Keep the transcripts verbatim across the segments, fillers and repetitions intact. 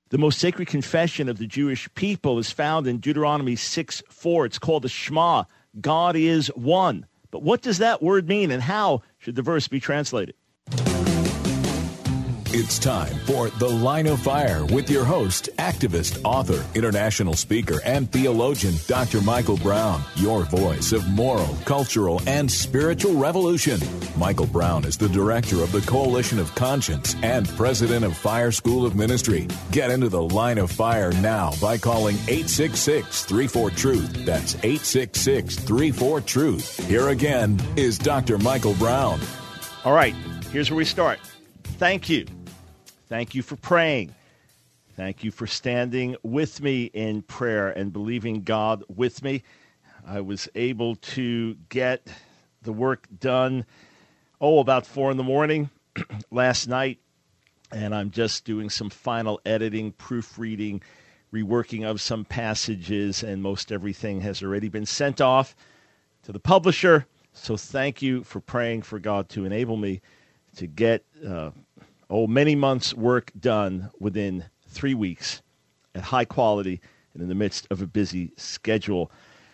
The most sacred confession of the Jewish people is found in Deuteronomy six four. It's called the Shema. God is one. But what does that word mean, and how should the verse be translated? It's time for The Line of Fire with your host, activist, author, international speaker, and theologian, Doctor Michael Brown, your voice of moral, cultural, and spiritual revolution. Michael Brown is the director of the Coalition of Conscience and president of Fire School of Ministry. Get into The Line of Fire now by calling eight six six, three four, truth. That's eight six six, three four, truth. Here again is Doctor Michael Brown. All right, here's where we start. Thank you. Thank you for praying. Thank you for standing with me in prayer and believing God with me. I was able to get the work done, oh, about four in the morning last night, and I'm just doing some final editing, proofreading, reworking of some passages, and most everything has already been sent off to the publisher. So thank you for praying for God to enable me to get uh, Oh, many months' work done within three weeks at high quality and in the midst of a busy schedule.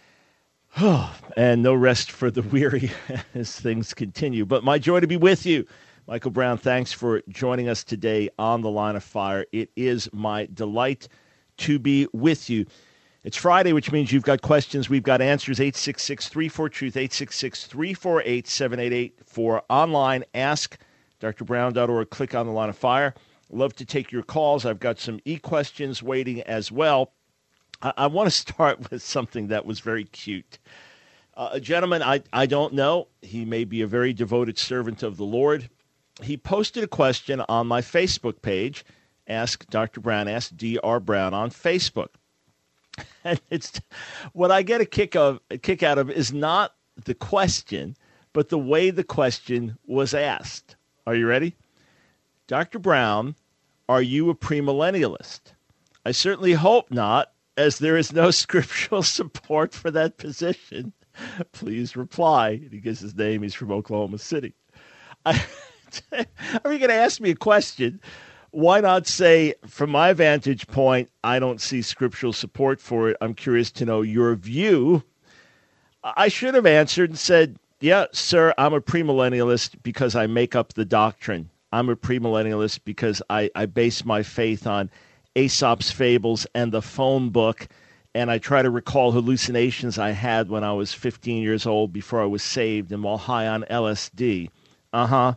And no rest for the weary as things continue. But my joy to be with you. Michael Brown, thanks for joining us today on The Line of Fire. It is my delight to be with you. It's Friday, which means you've got questions. We've got answers. eight six six, three four, truth, eight six six, three four eight, seven eight eight for online Ask D R brown dot org. Click on The Line of Fire. Love to take your calls. I've got some e-questions waiting as well. I, I want to start with something that was very cute. Uh, a gentleman I, I don't know. He may be a very devoted servant of the Lord. He posted a question on my Facebook page. Ask Doctor Brown. Ask D R Brown on Facebook. And it's what I get a kick of a kick out of is not the question, but the way the question was asked. Are you ready? Doctor Brown, are you a premillennialist? I certainly hope not, as there is no scriptural support for that position. Please reply. He gives his name. He's from Oklahoma City. I, are you going to ask me a question? Why not say, from my vantage point, I don't see scriptural support for it. I'm curious to know your view. I should have answered and said, yeah, sir, I'm a premillennialist because I make up the doctrine. I'm a premillennialist because I, I base my faith on Aesop's fables and the phone book, and I try to recall hallucinations I had when I was fifteen years old before I was saved and while high on L S D. Uh-huh.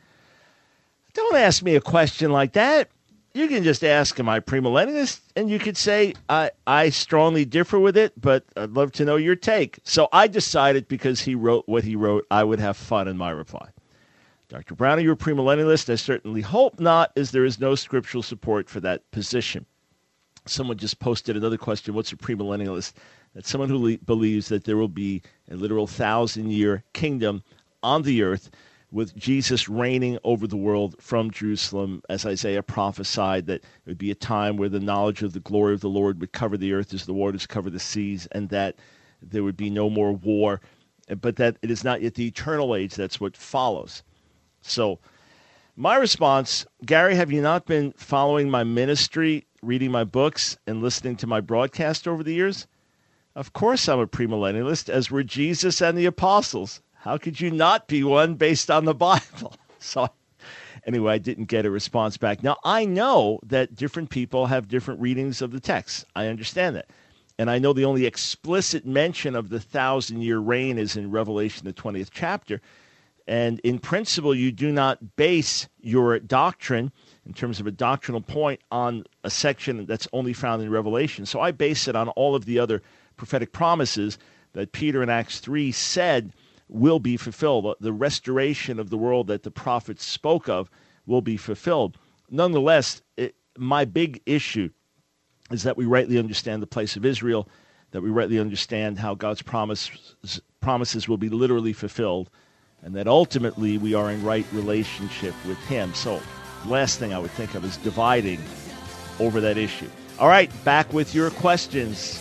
Don't ask me a question like that. You can just ask, am I premillennialist? And you could say, I, I strongly differ with it, but I'd love to know your take. So I decided because he wrote what he wrote, I would have fun in my reply. Doctor Brown, are you a premillennialist? I certainly hope not, as there is no scriptural support for that position. Someone just posted another question. What's a premillennialist? That's someone who le- believes that there will be a literal thousand-year kingdom on the earth with Jesus reigning over the world from Jerusalem, as Isaiah prophesied, that it would be a time where the knowledge of the glory of the Lord would cover the earth as the waters cover the seas, and that there would be no more war, but that it is not yet the eternal age. That's what follows. So my response, Gary, have you not been following my ministry, reading my books, and listening to my broadcast over the years? Of course I'm a premillennialist, as were Jesus and the apostles. How could you not be one based on the Bible? So anyway, I didn't get a response back. Now, I know that different people have different readings of the text. I understand that. And I know the only explicit mention of the thousand-year reign is in Revelation, the twentieth chapter. And in principle, you do not base your doctrine, in terms of a doctrinal point, on a section that's only found in Revelation. So I base it on all of the other prophetic promises that Peter in Acts three said will be fulfilled. The restoration of the world that the prophets spoke of will be fulfilled. Nonetheless, it, my big issue is that we rightly understand the place of Israel, that we rightly understand how God's promise, promises will be literally fulfilled, and that ultimately we are in right relationship with him. So the last thing I would think of is dividing over that issue. All right, back with your questions.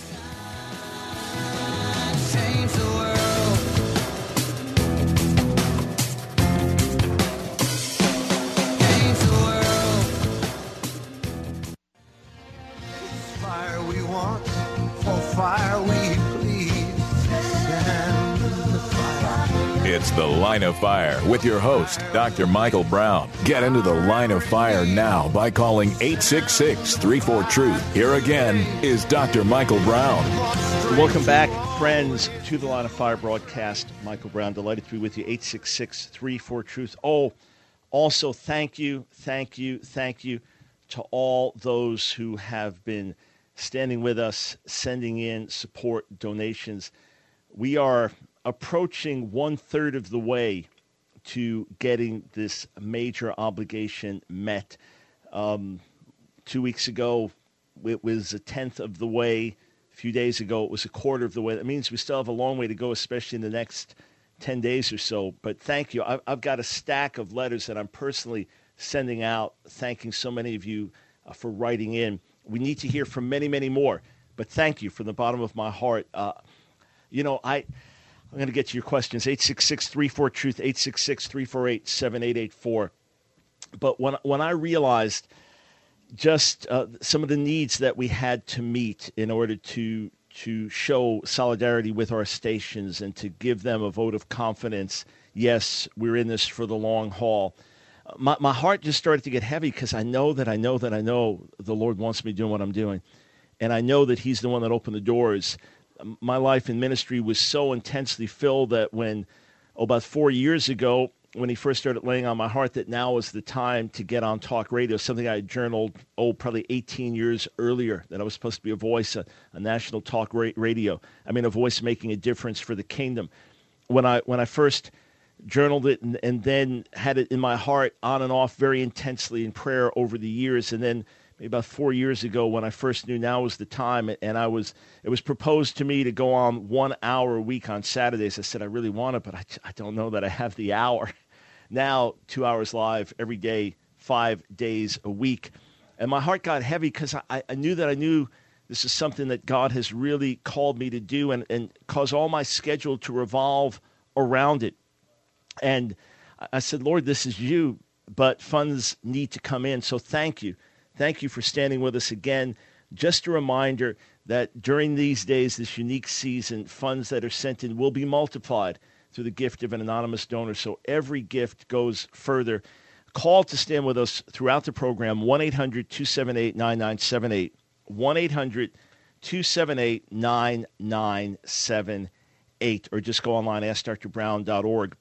It's The Line of Fire with your host, Doctor Michael Brown. Get into the Line of Fire now by calling eight six six, three four, TRUTH. Here again is Doctor Michael Brown. Welcome back, friends, to the Line of Fire broadcast. Michael Brown, delighted to be with you. eight six six, three four, TRUTH. Oh, also, thank you, thank you, thank you to all those who have been standing with us, sending in support donations. We are approaching one-third of the way to getting this major obligation met. Um, two weeks ago, it was a tenth of the way. A few days ago, it was a quarter of the way. That means we still have a long way to go, especially in the next ten days or so. But thank you. I've, I've got a stack of letters that I'm personally sending out, thanking so many of you uh, for writing in. We need to hear from many, many more. But thank you from the bottom of my heart. Uh, you know, I... I'm going to get to your questions, eight six six, three four, TRUTH, eight six six, three four eight, seven eight eight four. But when when I realized just uh, some of the needs that we had to meet in order to to show solidarity with our stations and to give them a vote of confidence, yes, we're in this for the long haul, my, my heart just started to get heavy because I know that I know that I know the Lord wants me doing what I'm doing. And I know that he's the one that opened the doors. My life in ministry was so intensely filled that when, oh, about four years ago, when he first started laying on my heart that now is the time to get on talk radio, something I had journaled, oh, probably eighteen years earlier, that I was supposed to be a voice, a, a national talk ra- radio. I mean, a voice making a difference for the kingdom. When I when I first journaled it and, and then had it in my heart on and off very intensely in prayer over the years, and then about four years ago when I first knew now was the time, and I was it was proposed to me to go on one hour a week on Saturdays. I said, I really want it, but I, I don't know that I have the hour. Now, two hours live every day, five days a week. And my heart got heavy because I, I knew that I knew this is something that God has really called me to do and, and cause all my schedule to revolve around it. And I said, Lord, this is you, but funds need to come in, so thank you. Thank you for standing with us again. Just a reminder that during these days, this unique season, funds that are sent in will be multiplied through the gift of an anonymous donor. So every gift goes further. Call to stand with us throughout the program, one eight hundred, two seven eight, nine nine seven eight, one eight hundred, two seven eight, nine nine seven eight, or just go online, ask dr brown dot org.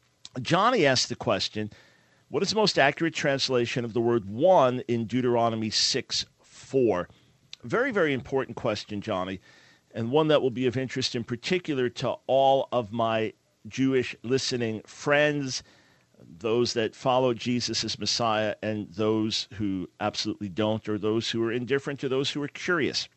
Johnny asked the question, what is the most accurate translation of the word one in Deuteronomy six four? Very, very important question, Johnny, and one that will be of interest in particular to all of my Jewish listening friends, those that follow Jesus as Messiah, and those who absolutely don't, or those who are indifferent, to those who are curious.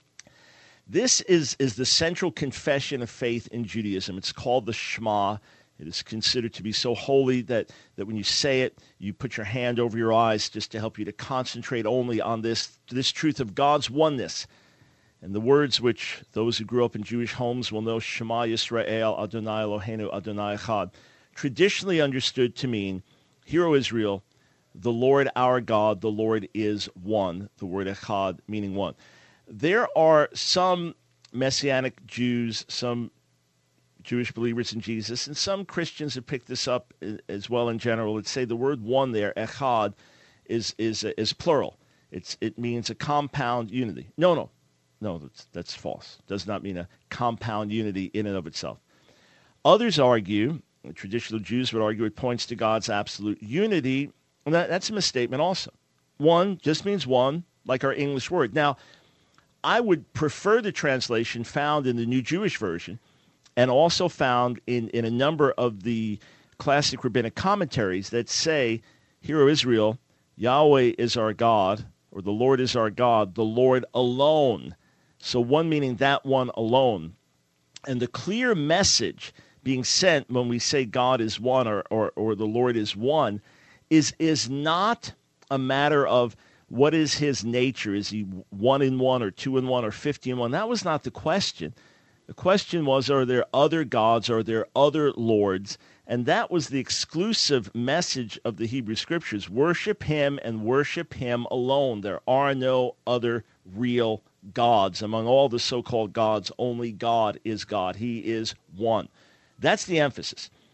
This is, is the central confession of faith in Judaism. It's called the Shema. It is considered to be so holy that, that when you say it, you put your hand over your eyes just to help you to concentrate only on this, this truth of God's oneness. And the words which those who grew up in Jewish homes will know, Shema Yisrael, Adonai Eloheinu, Adonai Echad, traditionally understood to mean, Hear, O Israel, the Lord our God, the Lord is one, the word Echad meaning one. There are some Messianic Jews, some Jewish believers in Jesus, and some Christians have picked this up as well in general. Let's say the word one there, echad, is is is plural. It's it means a compound unity. No, no, no, that's, that's false. It does not mean a compound unity in and of itself. Others argue, traditional Jews would argue, it points to God's absolute unity, and that, that's a misstatement also. One just means one, like our English word. Now, I would prefer the translation found in the New Jewish Version, and also found in, in a number of the classic rabbinic commentaries that say, Hear, O Israel, Yahweh is our God, or the Lord is our God, the Lord alone. So one meaning that one alone. And the clear message being sent when we say God is one, or, or, or the Lord is one, is, is not a matter of what is his nature. Is he one in one, or two in one, or fifty in one? That was not the question. The question was, are there other gods? Are there other lords? And that was the exclusive message of the Hebrew Scriptures. Worship him and worship him alone. There are no other real gods. Among all the so-called gods, only God is God. He is one. That's the emphasis.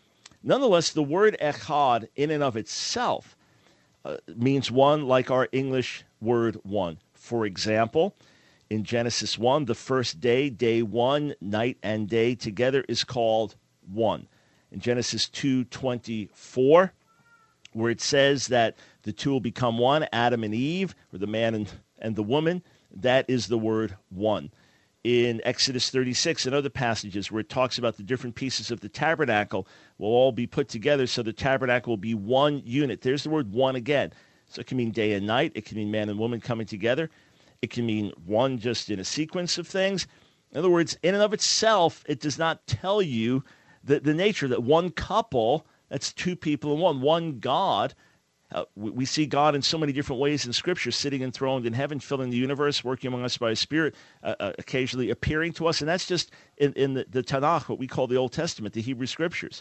Nonetheless, the word echad in and of itself uh, means one, like our English word one. For example, in Genesis one, the first day, day one, night and day together is called one. In Genesis two twenty-four, where it says that the two will become one, Adam and Eve, or the man and, and the woman, that is the word one. In Exodus thirty-six and other passages where it talks about the different pieces of the tabernacle will all be put together so the tabernacle will be one unit. There's the word one again. So it can mean day and night. It can mean man and woman coming together. It can mean one just in a sequence of things. In other words, in and of itself, it does not tell you the, the nature that one couple, that's two people in one, one God. Uh, we, we see God in so many different ways in Scripture, sitting enthroned in heaven, filling the universe, working among us by His Spirit, uh, uh, occasionally appearing to us. And that's just in, in the, the Tanakh, what we call the Old Testament, the Hebrew Scriptures.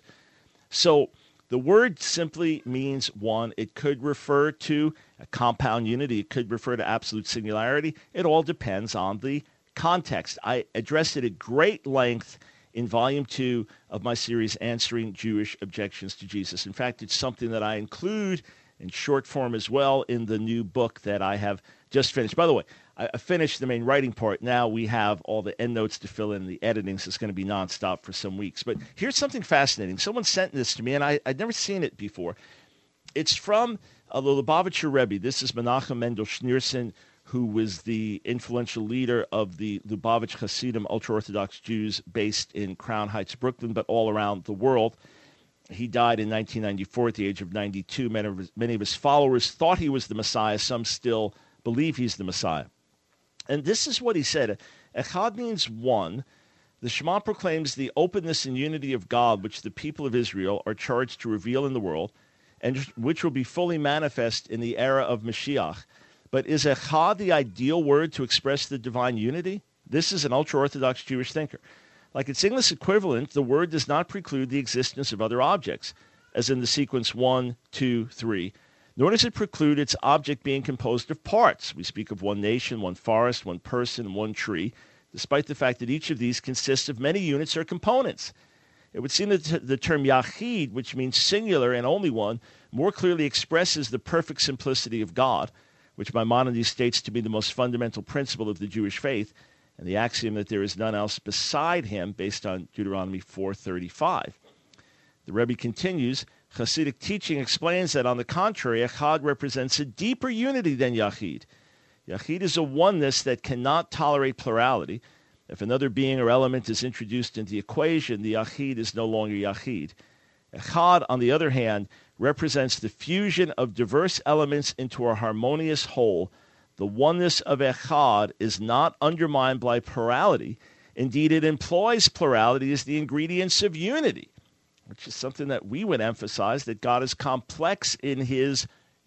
So the word simply means one. It could refer to a compound unity. It could refer to absolute singularity. It all depends on the context. I addressed it at great length in volume two of my series, Answering Jewish Objections to Jesus. In fact, it's something that I include in short form as well in the new book that I have just finished. By the way, I finished the main writing part. Now we have all the endnotes to fill in, the editing, so it's going to be nonstop for some weeks. But here's something fascinating. Someone sent this to me, and I, I'd never seen it before. It's from uh, the Lubavitcher Rebbe. This is Menachem Mendel Schneerson, who was the influential leader of the Lubavitch Hasidim, ultra-Orthodox Jews based in Crown Heights, Brooklyn, but all around the world. He died in nineteen ninety-four at the age of ninety-two. Many of his, many of his followers thought he was the Messiah. Some still believe he's the Messiah. And this is what he said. Echad means one. The Shema proclaims the openness and unity of God, which the people of Israel are charged to reveal in the world, and which will be fully manifest in the era of Mashiach. But is echad the ideal word to express the divine unity? This is an ultra-Orthodox Jewish thinker. Like its English equivalent, the word does not preclude the existence of other objects, as in the sequence one, two, three, nor does it preclude its object being composed of parts. We speak of one nation, one forest, one person, one tree, despite the fact that each of these consists of many units or components. It would seem that the term yachid, which means singular and only one, more clearly expresses the perfect simplicity of God, which Maimonides states to be the most fundamental principle of the Jewish faith, and the axiom that there is none else beside him, based on Deuteronomy four thirty-five. The Rebbe continues, Hasidic teaching explains that, on the contrary, echad represents a deeper unity than yachid. Yachid is a oneness that cannot tolerate plurality. If another being or element is introduced into the equation, the yachid is no longer yachid. Echad, on the other hand, represents the fusion of diverse elements into a harmonious whole. The oneness of echad is not undermined by plurality. Indeed, it employs plurality as the ingredients of unity, which is something that we would emphasize, that God is complex in his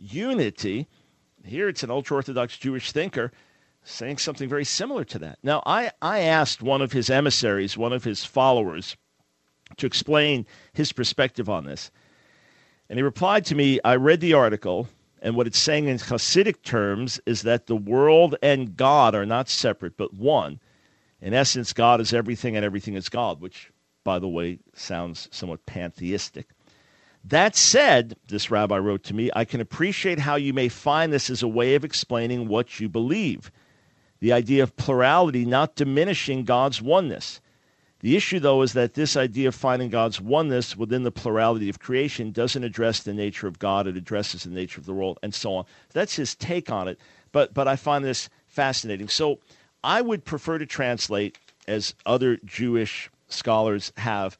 unity. Here it's an ultra-Orthodox Jewish thinker saying something very similar to that. Now, I, I asked one of his emissaries, one of his followers, to explain his perspective on this. And he replied to me, I read the article, and what it's saying in Hasidic terms is that the world and God are not separate, but one. In essence, God is everything and everything is God, which, by the way, sounds somewhat pantheistic. That said, this rabbi wrote to me, I can appreciate how you may find this as a way of explaining what you believe. The idea of plurality not diminishing God's oneness. The issue, though, is that this idea of finding God's oneness within the plurality of creation doesn't address the nature of God. It addresses the nature of the world, and so on. That's his take on it, but but I find this fascinating. So I would prefer to translate, as other Jewish scholars have,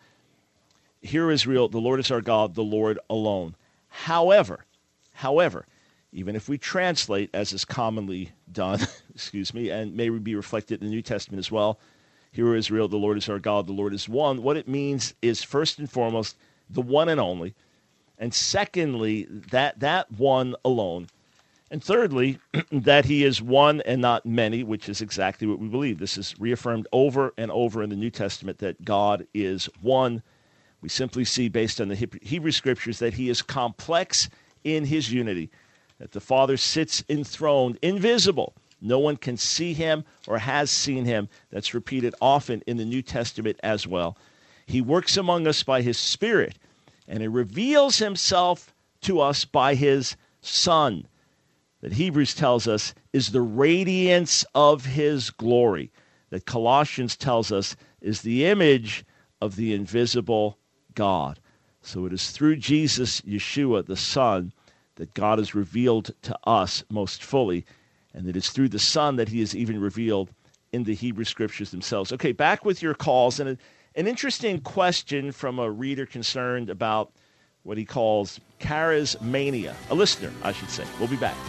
Hear Israel, the Lord is our God, the Lord alone. However, however, even if we translate, as is commonly done, excuse me, and may be reflected in the New Testament as well, Hear Israel, the Lord is our God, the Lord is one. What it means is, first and foremost, the one and only. And secondly, that that one alone. And thirdly, that he is one and not many, which is exactly what we believe. This is reaffirmed over and over in the New Testament, that God is one. We simply see, based on the Hebrew Scriptures, that he is complex in his unity, that the Father sits enthroned, invisible. No one can see him or has seen him. That's repeated often in the New Testament as well. He works among us by his Spirit. And he reveals himself to us by his Son, that Hebrews tells us is the radiance of his glory, that Colossians tells us is the image of the invisible God. So it is through Jesus, Yeshua, the Son, that God is revealed to us most fully, and it is through the Son that he is even revealed in the Hebrew Scriptures themselves. Okay, back with your calls, and a, an interesting question from a reader concerned about what he calls charismania, a listener, I should say. We'll be back.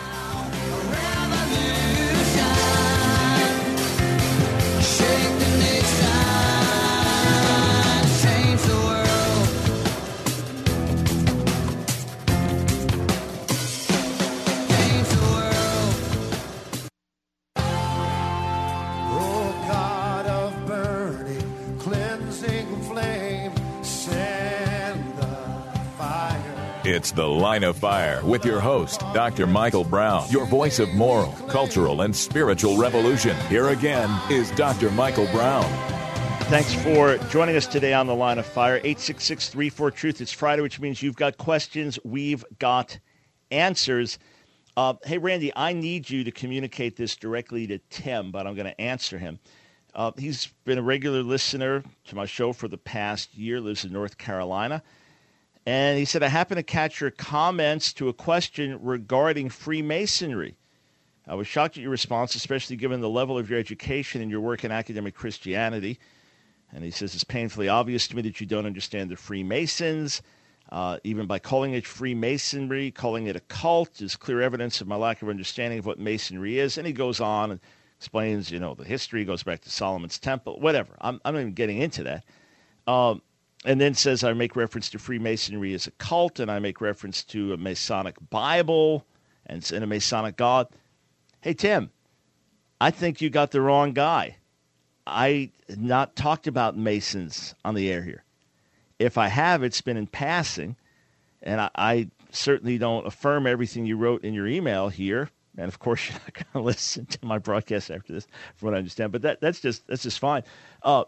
It's The Line of Fire with your host, Doctor Michael Brown, your voice of moral, cultural, and spiritual revolution. Here again is Doctor Michael Brown. Thanks for joining us today on The Line of Fire. eight six six, three four, truth. It's Friday, which means you've got questions, we've got answers. Uh, hey, Randy, I need you to communicate this directly to Tim, but I'm going to answer him. Uh, he's been a regular listener to my show for the past year, lives in North Carolina. And he said, I happen to catch your comments to a question regarding Freemasonry. I was shocked at your response, especially given the level of your education and your work in academic Christianity. And he says, it's painfully obvious to me that you don't understand the Freemasons. Uh, even by calling it Freemasonry, calling it a cult is clear evidence of my lack of understanding of what Masonry is. And he goes on and explains, you know, the history, goes back to Solomon's Temple, whatever. I'm, I'm not even getting into that. Um, And then says I make reference to Freemasonry as a cult, and I make reference to a Masonic Bible and, and a Masonic God. Hey, Tim, I think you got the wrong guy. I not talked about Masons on the air here. If I have, it's been in passing, and I, I certainly don't affirm everything you wrote in your email here. And, of course, you're not going to listen to my broadcast after this, from what I understand. But that, that's just that's just fine. Uh,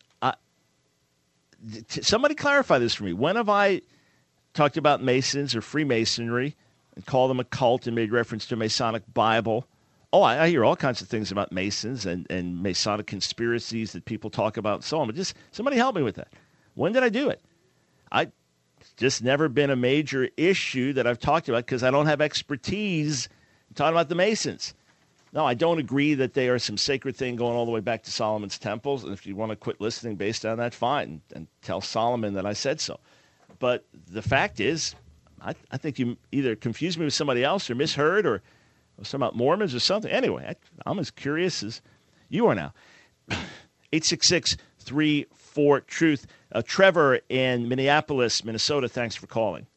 Somebody clarify this for me. When have I talked about Masons or Freemasonry and called them a cult and made reference to a Masonic Bible? Oh, I, I hear all kinds of things about Masons and, and Masonic conspiracies that people talk about and so on. But just somebody help me with that. When did I do it? I just never been a major issue that I've talked about because I don't have expertise in talking about the Masons. No, I don't agree that they are some sacred thing going all the way back to Solomon's temples. And if you want to quit listening based on that, fine. And tell Solomon that I said so. But the fact is, I, I think you either confused me with somebody else or misheard or, or something about Mormons or something. Anyway, I, I'm as curious as you are now. eight six six, three four, truth. Uh, Trevor in Minneapolis, Minnesota, thanks for calling.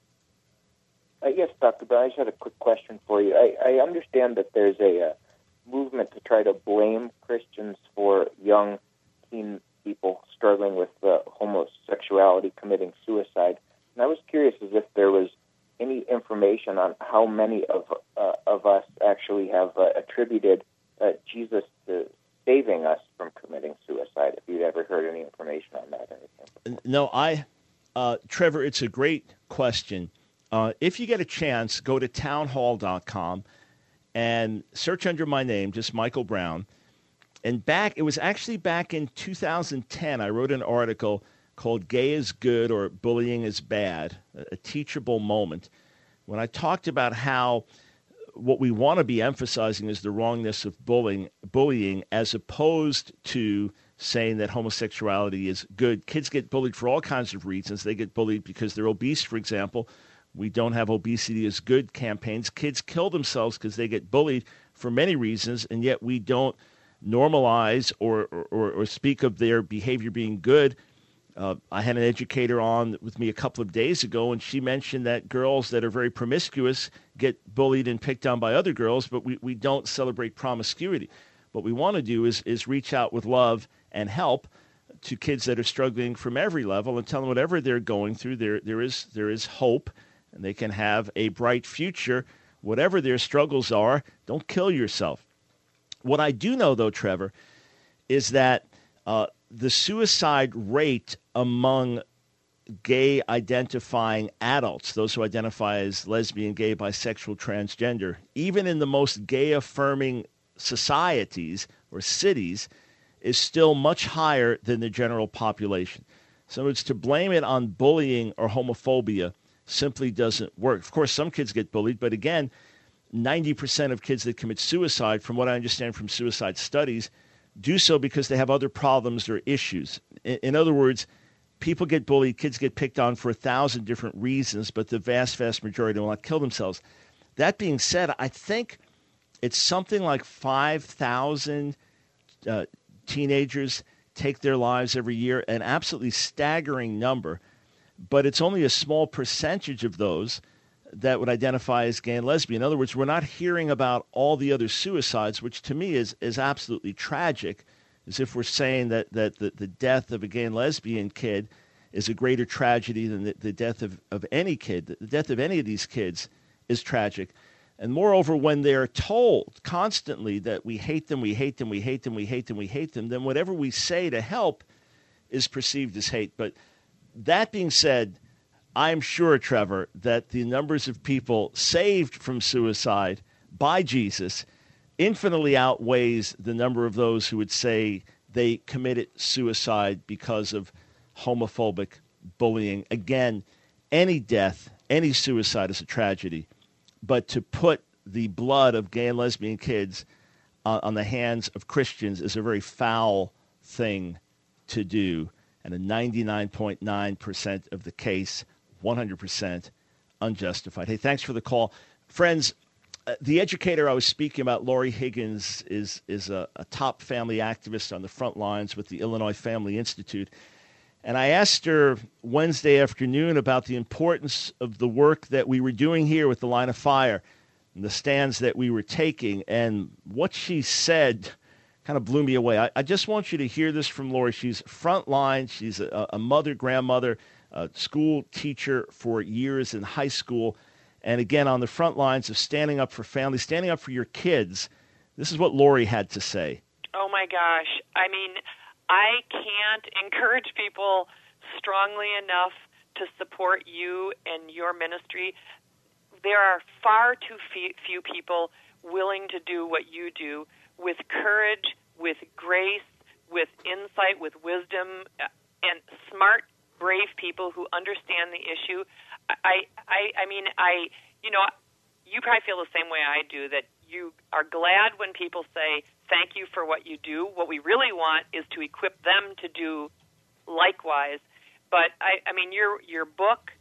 Uh, yes, Doctor Brown, I just had a quick question for you. I, I understand that there's a... Uh, movement to try to blame Christians for young teen people struggling with uh, homosexuality committing suicide. And I was curious as if there was any information on how many of uh, of us actually have uh, attributed uh, Jesus to saving us from committing suicide, if you'd ever heard any information on that or anything. No, I, uh, Trevor, it's a great question. Uh, if you get a chance, go to townhall dot com. And search under my name, just Michael Brown. And back, it was actually back in two thousand ten, I wrote an article called Gay is Good or Bullying is Bad, a teachable moment, when I talked about how what we want to be emphasizing is the wrongness of bullying, bullying as opposed to saying that homosexuality is good. Kids get bullied for all kinds of reasons. They get bullied because they're obese, for example. We don't have obesity is good campaigns. Kids kill themselves because they get bullied for many reasons, and yet we don't normalize or, or, or speak of their behavior being good. Uh, I had an educator on with me a couple of days ago, and she mentioned that girls that are very promiscuous get bullied and picked on by other girls, but we, we don't celebrate promiscuity. What we want to do is is reach out with love and help to kids that are struggling from every level and tell them whatever they're going through, there there is there is hope. And they can have a bright future, whatever their struggles are. Don't kill yourself. What I do know, though, Trevor, is that uh, the suicide rate among gay identifying adults, those who identify as lesbian, gay, bisexual, transgender, even in the most gay affirming societies or cities, is still much higher than the general population. So it's to blame it on bullying or homophobia simply doesn't work. Of course, some kids get bullied, but again, ninety percent of kids that commit suicide, from what I understand from suicide studies, do so because they have other problems or issues. In, in other words, people get bullied, kids get picked on for a thousand different reasons, but the vast, vast majority will not kill themselves. That being said, I think it's something like five thousand uh, teenagers take their lives every year, an absolutely staggering number, but it's only a small percentage of those that would identify as gay and lesbian. In other words, we're not hearing about all the other suicides, which to me is, is absolutely tragic, as if we're saying that, that the, the death of a gay and lesbian kid is a greater tragedy than the, the death of, of any kid. The death of any of these kids is tragic. And moreover, when they're told constantly that we hate them, we hate them, we hate them, we hate them, we hate them, then whatever we say to help is perceived as hate. But that being said, I'm sure, Trevor, that the numbers of people saved from suicide by Jesus infinitely outweighs the number of those who would say they committed suicide because of homophobic bullying. Again, any death, any suicide is a tragedy. But to put the blood of gay and lesbian kids uh, on the hands of Christians is a very foul thing to do. And in ninety-nine point nine percent of the case, one hundred percent unjustified. Hey, thanks for the call. Friends, uh, the educator I was speaking about, Lori Higgins, is, is a, a top family activist on the front lines with the Illinois Family Institute. And I asked her Wednesday afternoon about the importance of the work that we were doing here with the Line of Fire and the stands that we were taking. And what she said kind of blew me away. I, I just want you to hear this from Lori. She's frontline. She's a, a mother, grandmother, a school teacher for years in high school. And again, on the front lines of standing up for families, standing up for your kids. This is what Lori had to say. Oh, my gosh. I mean, I can't encourage people strongly enough to support you and your ministry. There are far too few people willing to do what you do with courage, with grace, with insight, with wisdom, and smart, brave people who understand the issue. I, I, I mean, I, you know, you probably feel the same way I do, that you are glad when people say, thank you for what you do. What we really want is to equip them to do likewise. But, I, I mean, your your book,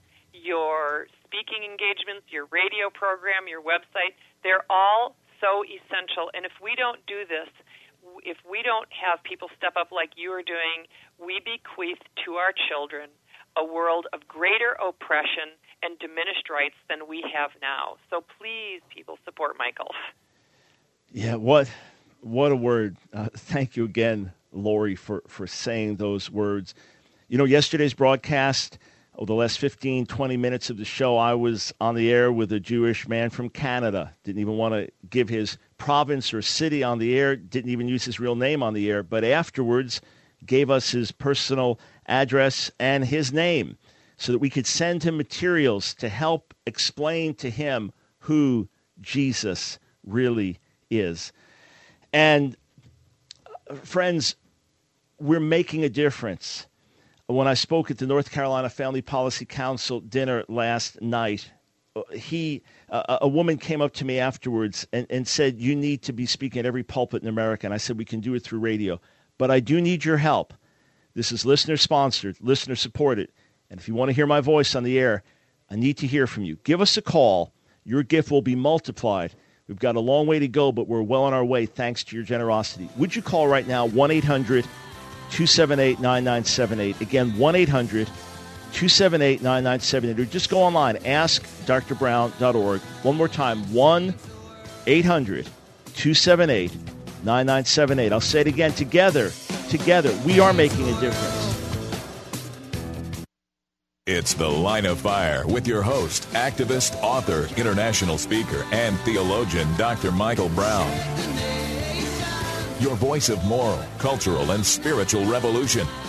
your speaking engagements, your radio program, your website, they're all so essential. And if we don't do this, if we don't have people step up like you are doing, we bequeath to our children a world of greater oppression and diminished rights than we have now. So please, people, support Michael. Yeah, what what a word. Uh, thank you again, Lori, for, for saying those words. You know, yesterday's broadcast, oh, the last fifteen, twenty minutes of the show, I was on the air with a Jewish man from Canada. Didn't even want to give his province or city on the air, didn't even use his real name on the air, but afterwards gave us his personal address and his name so that we could send him materials to help explain to him who Jesus really is. And friends, we're making a difference. When I spoke at the North Carolina Family Policy Council dinner last night, he, uh, a woman came up to me afterwards and, and said, you need to be speaking at every pulpit in America. And I said, we can do it through radio, but I do need your help. This is listener-sponsored, listener-supported. And if you want to hear my voice on the air, I need to hear from you. Give us a call. Your gift will be multiplied. We've got a long way to go, but we're well on our way thanks to your generosity. Would you call right now, one eight hundred two seven eight nine nine seven eight. Again, one eight hundred two seven eight nine nine seven eight. Or just go online, ask dr brown dot org. One more time, one eight hundred two seven eight nine nine seven eight. I'll say it again. Together, together, we are making a difference. It's The Line of Fire with your host, activist, author, international speaker, and theologian, Doctor Michael Brown. Your voice of moral, cultural, and spiritual revolution.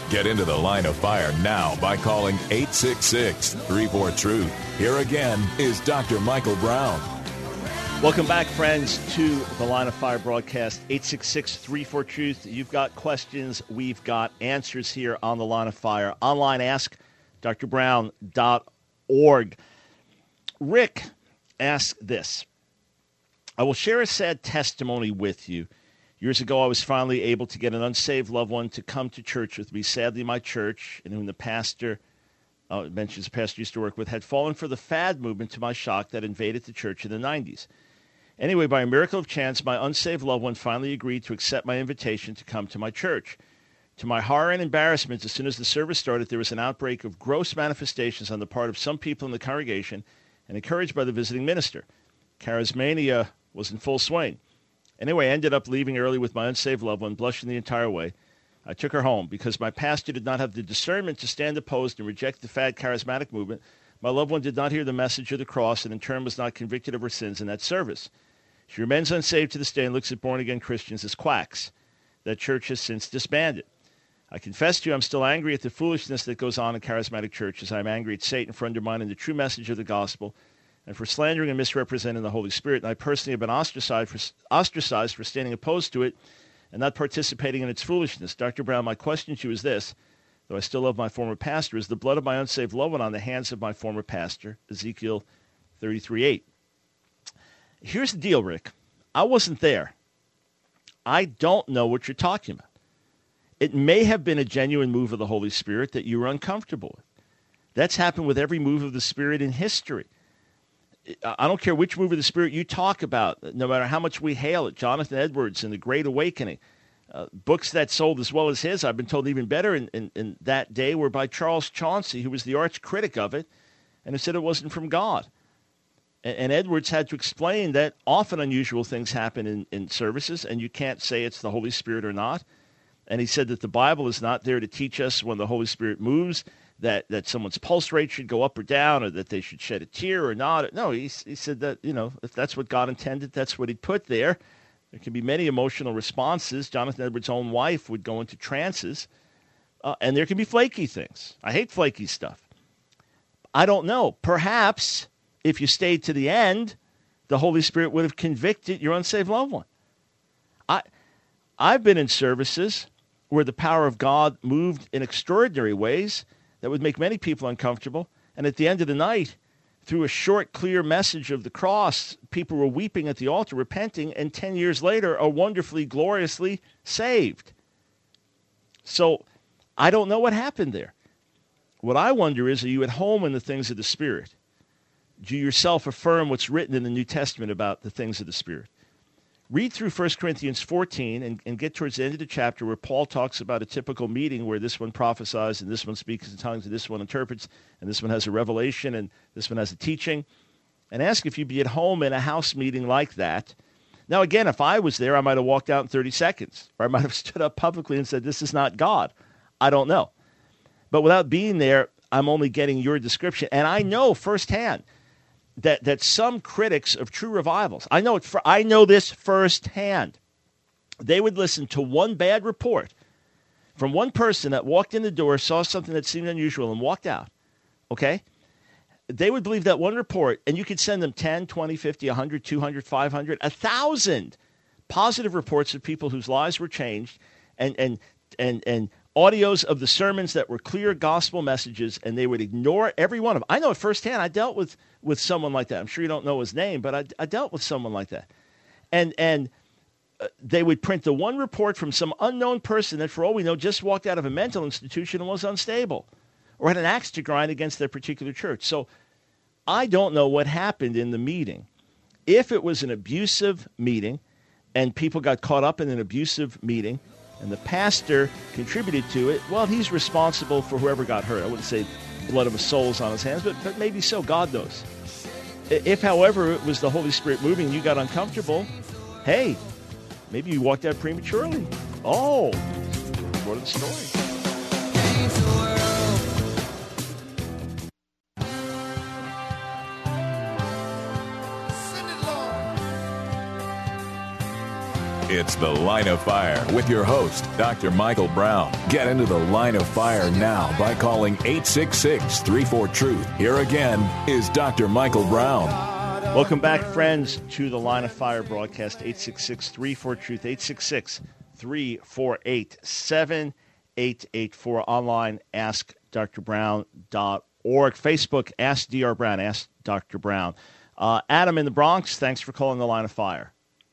Get into the line of fire now by calling eight six six, three four, truth. Here again is Doctor Michael Brown. Welcome back, friends, to the Line of Fire broadcast, eight six six, three four, truth. You've got questions. We've got answers here on the Line of Fire. Online, ask d r brown dot org. Rick asks this. I will share a sad testimony with you. Years ago, I was finally able to get an unsaved loved one to come to church with me. Sadly, my church, and whom the pastor, uh, mentions the pastor used to work with, had fallen for the fad movement, to my shock, that invaded the church in the nineties. Anyway, by a miracle of chance, my unsaved loved one finally agreed to accept my invitation to come to my church. To my horror and embarrassment, as soon as the service started, there was an outbreak of gross manifestations on the part of some people in the congregation, and encouraged by the visiting minister. Charismania was in full swing. Anyway, I ended up leaving early with my unsaved loved one, blushing the entire way. I took her home. Because my pastor did not have the discernment to stand opposed and reject the fad charismatic movement, my loved one did not hear the message of the cross and in turn was not convicted of her sins in that service. She remains unsaved to this day and looks at born-again Christians as quacks. That church has since disbanded. I confess to you, I'm still angry at the foolishness that goes on in charismatic churches. I'm angry at Satan for undermining the true message of the gospel and for slandering and misrepresenting the Holy Spirit. And I personally have been ostracized for, ostracized for standing opposed to it and not participating in its foolishness. Doctor Brown, my question to you is this, though I still love my former pastor, is the blood of my unsaved loved one on the hands of my former pastor, Ezekiel thirty-three eight. Here's the deal, Rick. I wasn't there. I don't know what you're talking about. It may have been a genuine move of the Holy Spirit that you were uncomfortable with. That's happened with every move of the Spirit in history. I don't care which move of the Spirit you talk about, no matter how much we hail it. Jonathan Edwards and the Great Awakening. Uh, books that sold as well as his, I've been told even better in, in, in that day, were by Charles Chauncey, who was the arch critic of it, and who said it wasn't from God. And, and Edwards had to explain that often unusual things happen in, in services, and you can't say it's the Holy Spirit or not. And he said that the Bible is not there to teach us when the Holy Spirit moves, that, that someone's pulse rate should go up or down, or that they should shed a tear or not. No, he, he said that, you know, if that's what God intended, that's what he'd put there. There can be many emotional responses. Jonathan Edwards' own wife would go into trances, uh, and there can be flaky things. I hate flaky stuff. I don't know. Perhaps if you stayed to the end, the Holy Spirit would have convicted your unsaved loved one. I, I've been in services where the power of God moved in extraordinary ways that would make many people uncomfortable. And at the end of the night, through a short, clear message of the cross, people were weeping at the altar, repenting, and ten years later are wonderfully, gloriously saved. So I don't know what happened there. What I wonder is, are you at home in the things of the Spirit? Do you yourself affirm what's written in the New Testament about the things of the Spirit? Read through First Corinthians fourteen and, and get towards the end of the chapter where Paul talks about a typical meeting where this one prophesies and this one speaks in tongues and this one interprets and this one has a revelation and this one has a teaching. And ask if you'd be at home in a house meeting like that. Now, again, if I was there, I might have walked out in thirty seconds, or I might have stood up publicly and said, this is not God. I don't know. But without being there, I'm only getting your description. And I know firsthand that that some critics of true revivals, I know it. For, I know this firsthand. They would listen to one bad report from one person that walked in the door, saw something that seemed unusual, and walked out. Okay? They would believe that one report, and you could send them ten, twenty, fifty, one hundred, two hundred, five hundred, one thousand positive reports of people whose lives were changed, and and and and audios of the sermons that were clear gospel messages, and they would ignore every one of them. I know it firsthand. I dealt with, with someone like that. I'm sure you don't know his name, but I, I dealt with someone like that. And and uh, they would print the one report from some unknown person that, for all we know, just walked out of a mental institution and was unstable or had an axe to grind against their particular church. So I don't know what happened in the meeting. If it was an abusive meeting and people got caught up in an abusive meeting, and the pastor contributed to it, well, he's responsible for whoever got hurt. I wouldn't say blood of a soul's on his hands, but, but maybe so. God knows. If, however, it was the Holy Spirit moving and you got uncomfortable, hey, maybe you walked out prematurely. Oh, more to the story. It's The Line of Fire with your host, Doctor Michael Brown. Get into The Line of Fire now by calling eight six six, three four, truth. Here again is Doctor Michael Brown. Welcome back, friends, to the Line of Fire broadcast, eight six six, three four, truth, eight six six, three four eight, seven eight eight four, online, ask dr brown dot org, Facebook, Ask D R Brown, Ask Doctor Brown. Uh, Adam in the Bronx, thanks for calling the Line of Fire.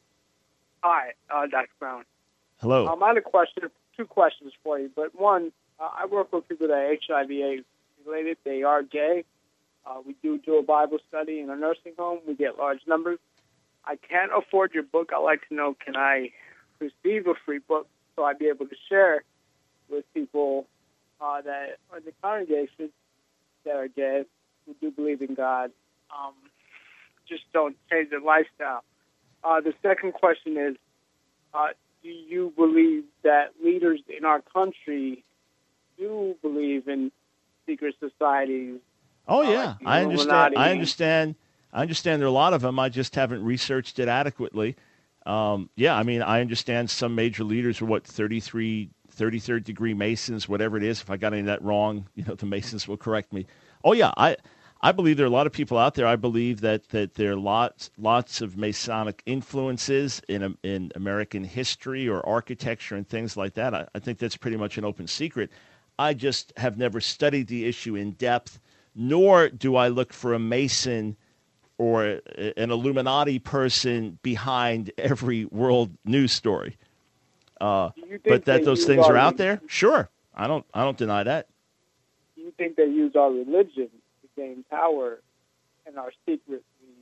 Hi, uh, Doctor Brown. Hello. Um, I had a question, two questions for you, but one, uh, I work with people that are H I V AIDS related. They are gay. Uh, we do do a Bible study in a nursing home. We get large numbers. I can't afford your book. I'd like to know, can I receive a free book so I'd be able to share with people uh, that are in the congregation that are gay, who do believe in God, um, just don't change their lifestyle. Uh, the second question is, uh, do you believe that leaders in our country do believe in secret societies? Oh, yeah. Uh, I understand. I understand. I understand there are a lot of them. I just haven't researched it adequately. Um, yeah, I mean, I understand some major leaders are, what, thirty-three, thirty-third degree Masons, whatever it is. If I got any of that wrong, you know, the Masons will correct me. Oh, yeah, I I believe there are a lot of people out there. I believe that, that there are lots lots of Masonic influences in in American history or architecture and things like that. I, I think that's pretty much an open secret. I just have never studied the issue in depth, nor do I look for a Mason or an Illuminati person behind every world news story. Uh, but that those things are out there, sure. I don't. I don't deny that. Do you think they use our religion to gain power and are secretly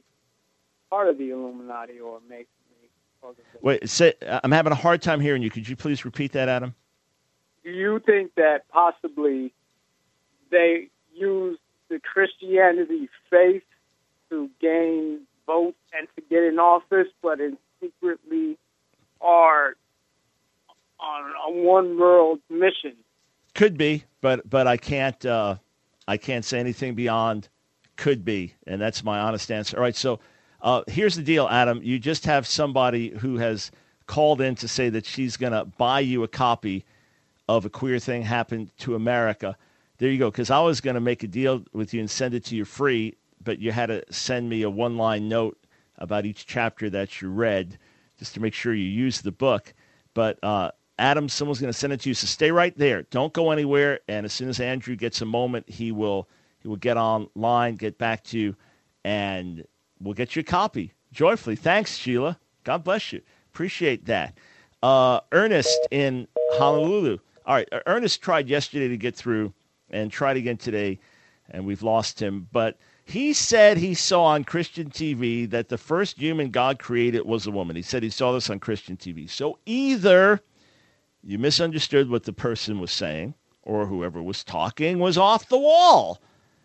part of the Illuminati or Masonry? Wait, say, I'm having a hard time hearing you. Could you please repeat that, Adam? Do you think that possibly they use the Christianity faith to gain votes and to get in office, but in secretly are on a one world mission? Could be, but but I can't uh, I can't say anything beyond could be, and that's my honest answer. All right, so uh, here's the deal, Adam. You just have somebody who has called in to say that she's going to buy you a copy of A Queer Thing Happened to America. There you go, because I was going to make a deal with you and send it to you free, but you had to send me a one-line note about each chapter that you read just to make sure you use the book. But uh, Adam, someone's going to send it to you, so stay right there. Don't go anywhere, and as soon as Andrew gets a moment, he will he will get online, get back to you, and we'll get you a copy joyfully. Thanks, Sheila. God bless you. Appreciate that. Uh, Ernest in Honolulu. All right, Ernest tried yesterday to get through and tried again today, and we've lost him. But he said he saw on Christian T V that the first human God created was a woman. He said he saw this on Christian T V. So either you misunderstood what the person was saying, or whoever was talking was off the wall.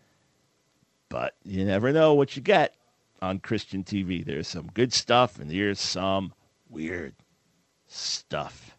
But you never know what you get on Christian T V. There's some good stuff, and there's some weird stuff.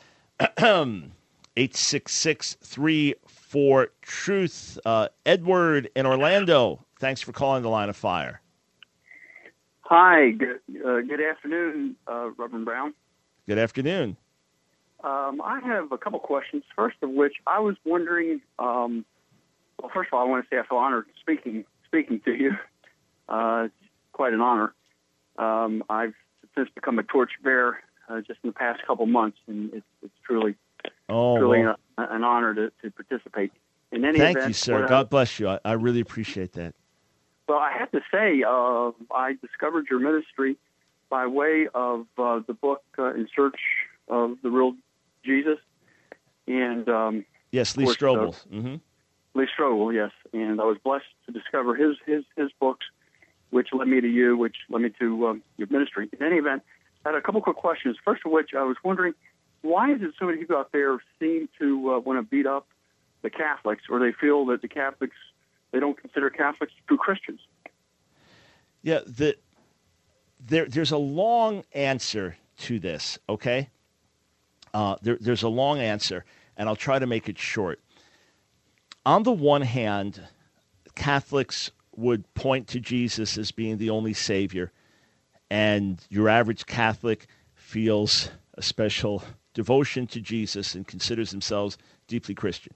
eight six six, three four, truth. Uh, Edward in Orlando, thanks for calling the Line of Fire. Hi, good, uh, good afternoon, uh, Reverend Brown. Good afternoon. Um, I have a couple questions. First of which, I was wondering. Um, well, first of all, I want to say I feel honored speaking speaking to you. Uh, it's quite an honor. Um, I've since become a torchbearer uh, just in the past couple months, and it's, it's truly, oh, truly well, a, an honor to, to participate. In any thank event, you, sir. I, God bless you. I, I really appreciate that. Well, I have to say, uh, I discovered your ministry by way of uh, the book uh, In Search of the Real Jesus, and um, yes, Lee course, Strobel. Uh, mm-hmm. Lee Strobel, yes, and I was blessed to discover his his his books, which led me to you, which led me to um, your ministry. In any event, I had a couple quick questions. First of which, I was wondering, why is it so many people out there seem to uh, want to beat up the Catholics, or they feel that the Catholics, they don't consider Catholics true Christians? Yeah, the, there, there's a long answer to this, okay? Uh, there, there's a long answer, and I'll try to make it short. On the one hand, Catholics would point to Jesus as being the only Savior, and your average Catholic feels a special devotion to Jesus and considers themselves deeply Christian.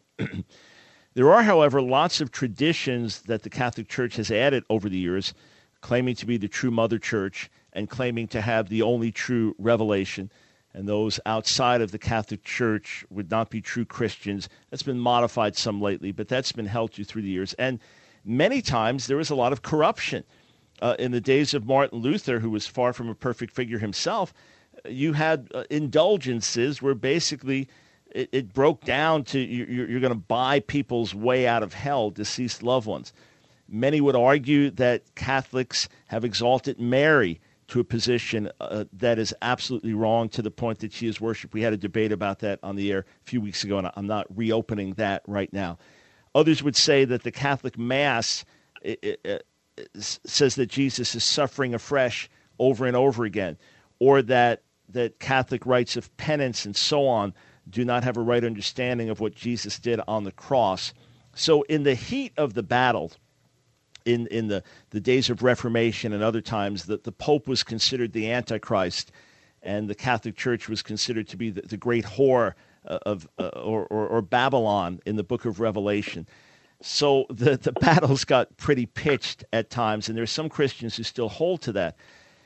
There are, however, lots of traditions that the Catholic Church has added over the years, claiming to be the true mother church and claiming to have the only true revelation. And those outside of the Catholic Church would not be true Christians. That's been modified some lately, but that's been held to through the years. And many times there was a lot of corruption. Uh, in the days of Martin Luther, who was far from a perfect figure himself, you had uh, indulgences where basically it, it broke down to you, you're going to buy people's way out of hell, deceased loved ones. Many would argue that Catholics have exalted Mary to a position uh, that is absolutely wrong, to the point that she is worshipped. We had a debate about that on the air a few weeks ago, and I'm not reopening that right now. Others would say that the Catholic Mass it, it, it says that Jesus is suffering afresh over and over again, or that, that Catholic rites of penance and so on do not have a right understanding of what Jesus did on the cross. So in the heat of the battle, in, in the, the days of Reformation and other times, that the Pope was considered the Antichrist, and the Catholic Church was considered to be the, the great whore of uh, or, or, or Babylon in the book of Revelation. So the, the battles got pretty pitched at times, and there's some Christians who still hold to that.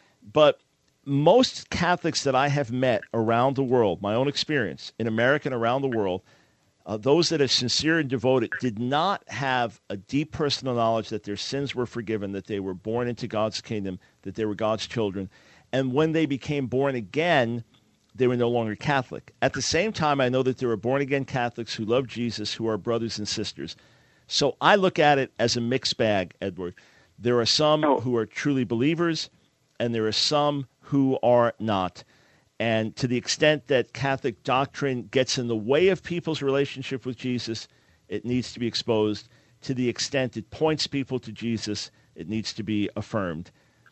But most Catholics that I have met around the world, my own experience in America and around the world, uh, those that are sincere and devoted did not have a deep personal knowledge that their sins were forgiven, that they were born into God's kingdom, that they were God's children. And when they became born again, they were no longer Catholic. At the same time, I know that there are born-again Catholics who love Jesus, who are brothers and sisters. So I look at it as a mixed bag, Edward. There are some oh. who are truly believers, and there are some who are not. And to the extent that Catholic doctrine gets in the way of people's relationship with Jesus, it needs to be exposed. To the extent it points people to Jesus, it needs to be affirmed.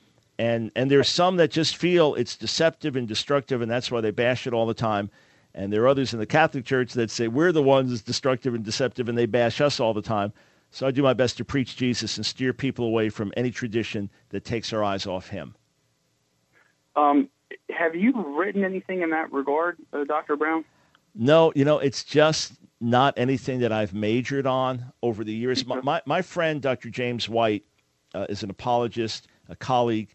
And and there are some that just feel it's deceptive and destructive, and that's why they bash it all the time. And there are others in the Catholic Church that say we're the ones that's destructive and deceptive, and they bash us all the time. So I do my best to preach Jesus and steer people away from any tradition that takes our eyes off him. Um, have you written anything in that regard, uh, Doctor Brown? No, you know, it's just not anything that I've majored on over the years. My, my, my friend, Doctor James White, uh, is an apologist, a colleague.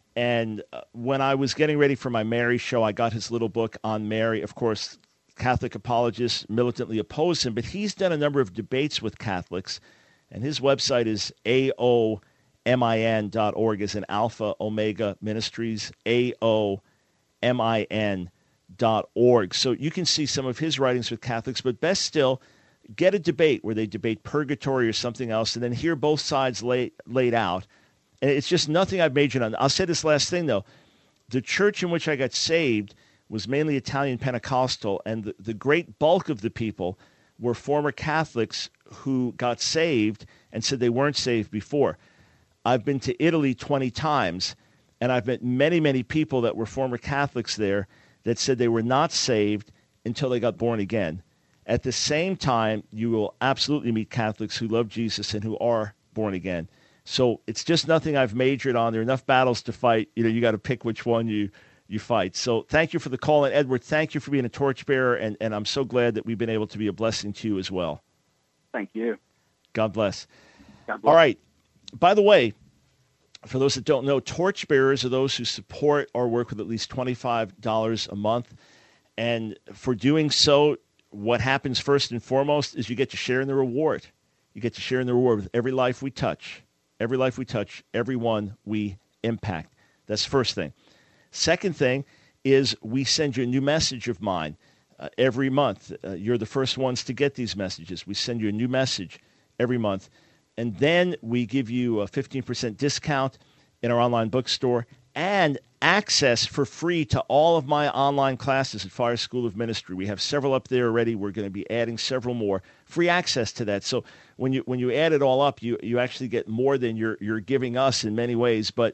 And uh, when I was getting ready for my Mary show, I got his little book on Mary. Of course, Catholic apologists militantly oppose him, but he's done a number of debates with Catholics, and his website is A O M I N dot org, as in Alpha Omega Ministries, A O M I N dot org. So you can see some of his writings with Catholics, but best still, get a debate where they debate purgatory or something else, and then hear both sides lay, laid out. And it's just nothing I've majored on. I'll say this last thing, though. The church in which I got saved was mainly Italian Pentecostal, and the, the great bulk of the people were former Catholics who got saved and said they weren't saved before. I've been to Italy twenty times, and I've met many, many people that were former Catholics there that said they were not saved until they got born again. At the same time, you will absolutely meet Catholics who love Jesus and who are born again. So it's just nothing I've majored on. There are enough battles to fight. You know, you got to pick which one you, you fight. So thank you for the call. And Edward, thank you for being a torchbearer. And, and I'm so glad that we've been able to be a blessing to you as well. Thank you. God bless. God bless. All right. By the way, for those that don't know, torchbearers are those who support our work with at least twenty-five dollars a month. And for doing so, what happens first and foremost is you get to share in the reward. You get to share in the reward with every life we touch. Every life we touch, everyone we impact. That's the first thing. Second thing is we send you a new message of mine uh, every month. Uh, you're the first ones to get these messages. We send you a new message every month. And then we give you a fifteen percent discount in our online bookstore and access for free to all of my online classes at Fire School of Ministry. We have several up there already. We're going to be adding several more. Free access to that. So when you when you add it all up, you you actually get more than you're you're giving us in many ways, but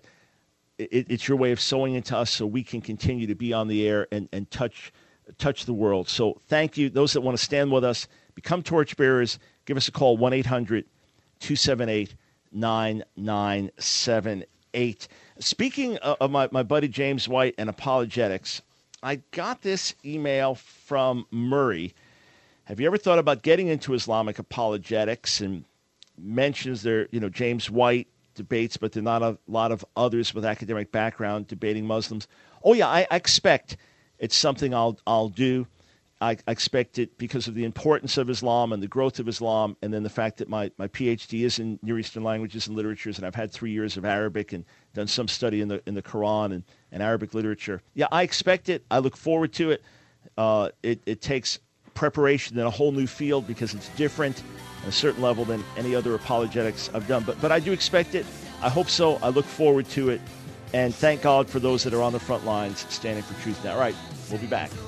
it, it's your way of sowing into us so we can continue to be on the air and, and touch touch the world. So thank you. Those that want to stand with us, become torchbearers, give us a call, one eight hundred two seven eight nine nine seven eight. Speaking of my, my buddy James White and apologetics, I got this email from Murray. Have you ever thought about getting into Islamic apologetics? And mentions there, you know, James White debates, but there are not a lot of others with academic background debating Muslims. Oh yeah, I, I expect it's something I'll I'll do. I, I expect it because of the importance of Islam and the growth of Islam, and then the fact that my, my PhD is in Near Eastern languages and literatures, and I've had three years of Arabic and done some study in the in the Quran and, and Arabic literature. Yeah, I expect it. I look forward to it. Uh, it, it takes preparation in a whole new field because it's different at a certain level than any other apologetics I've done. But but I do expect it. I hope so. I look forward to it. And thank God for those that are on the front lines standing for truth now. All right, we'll be back.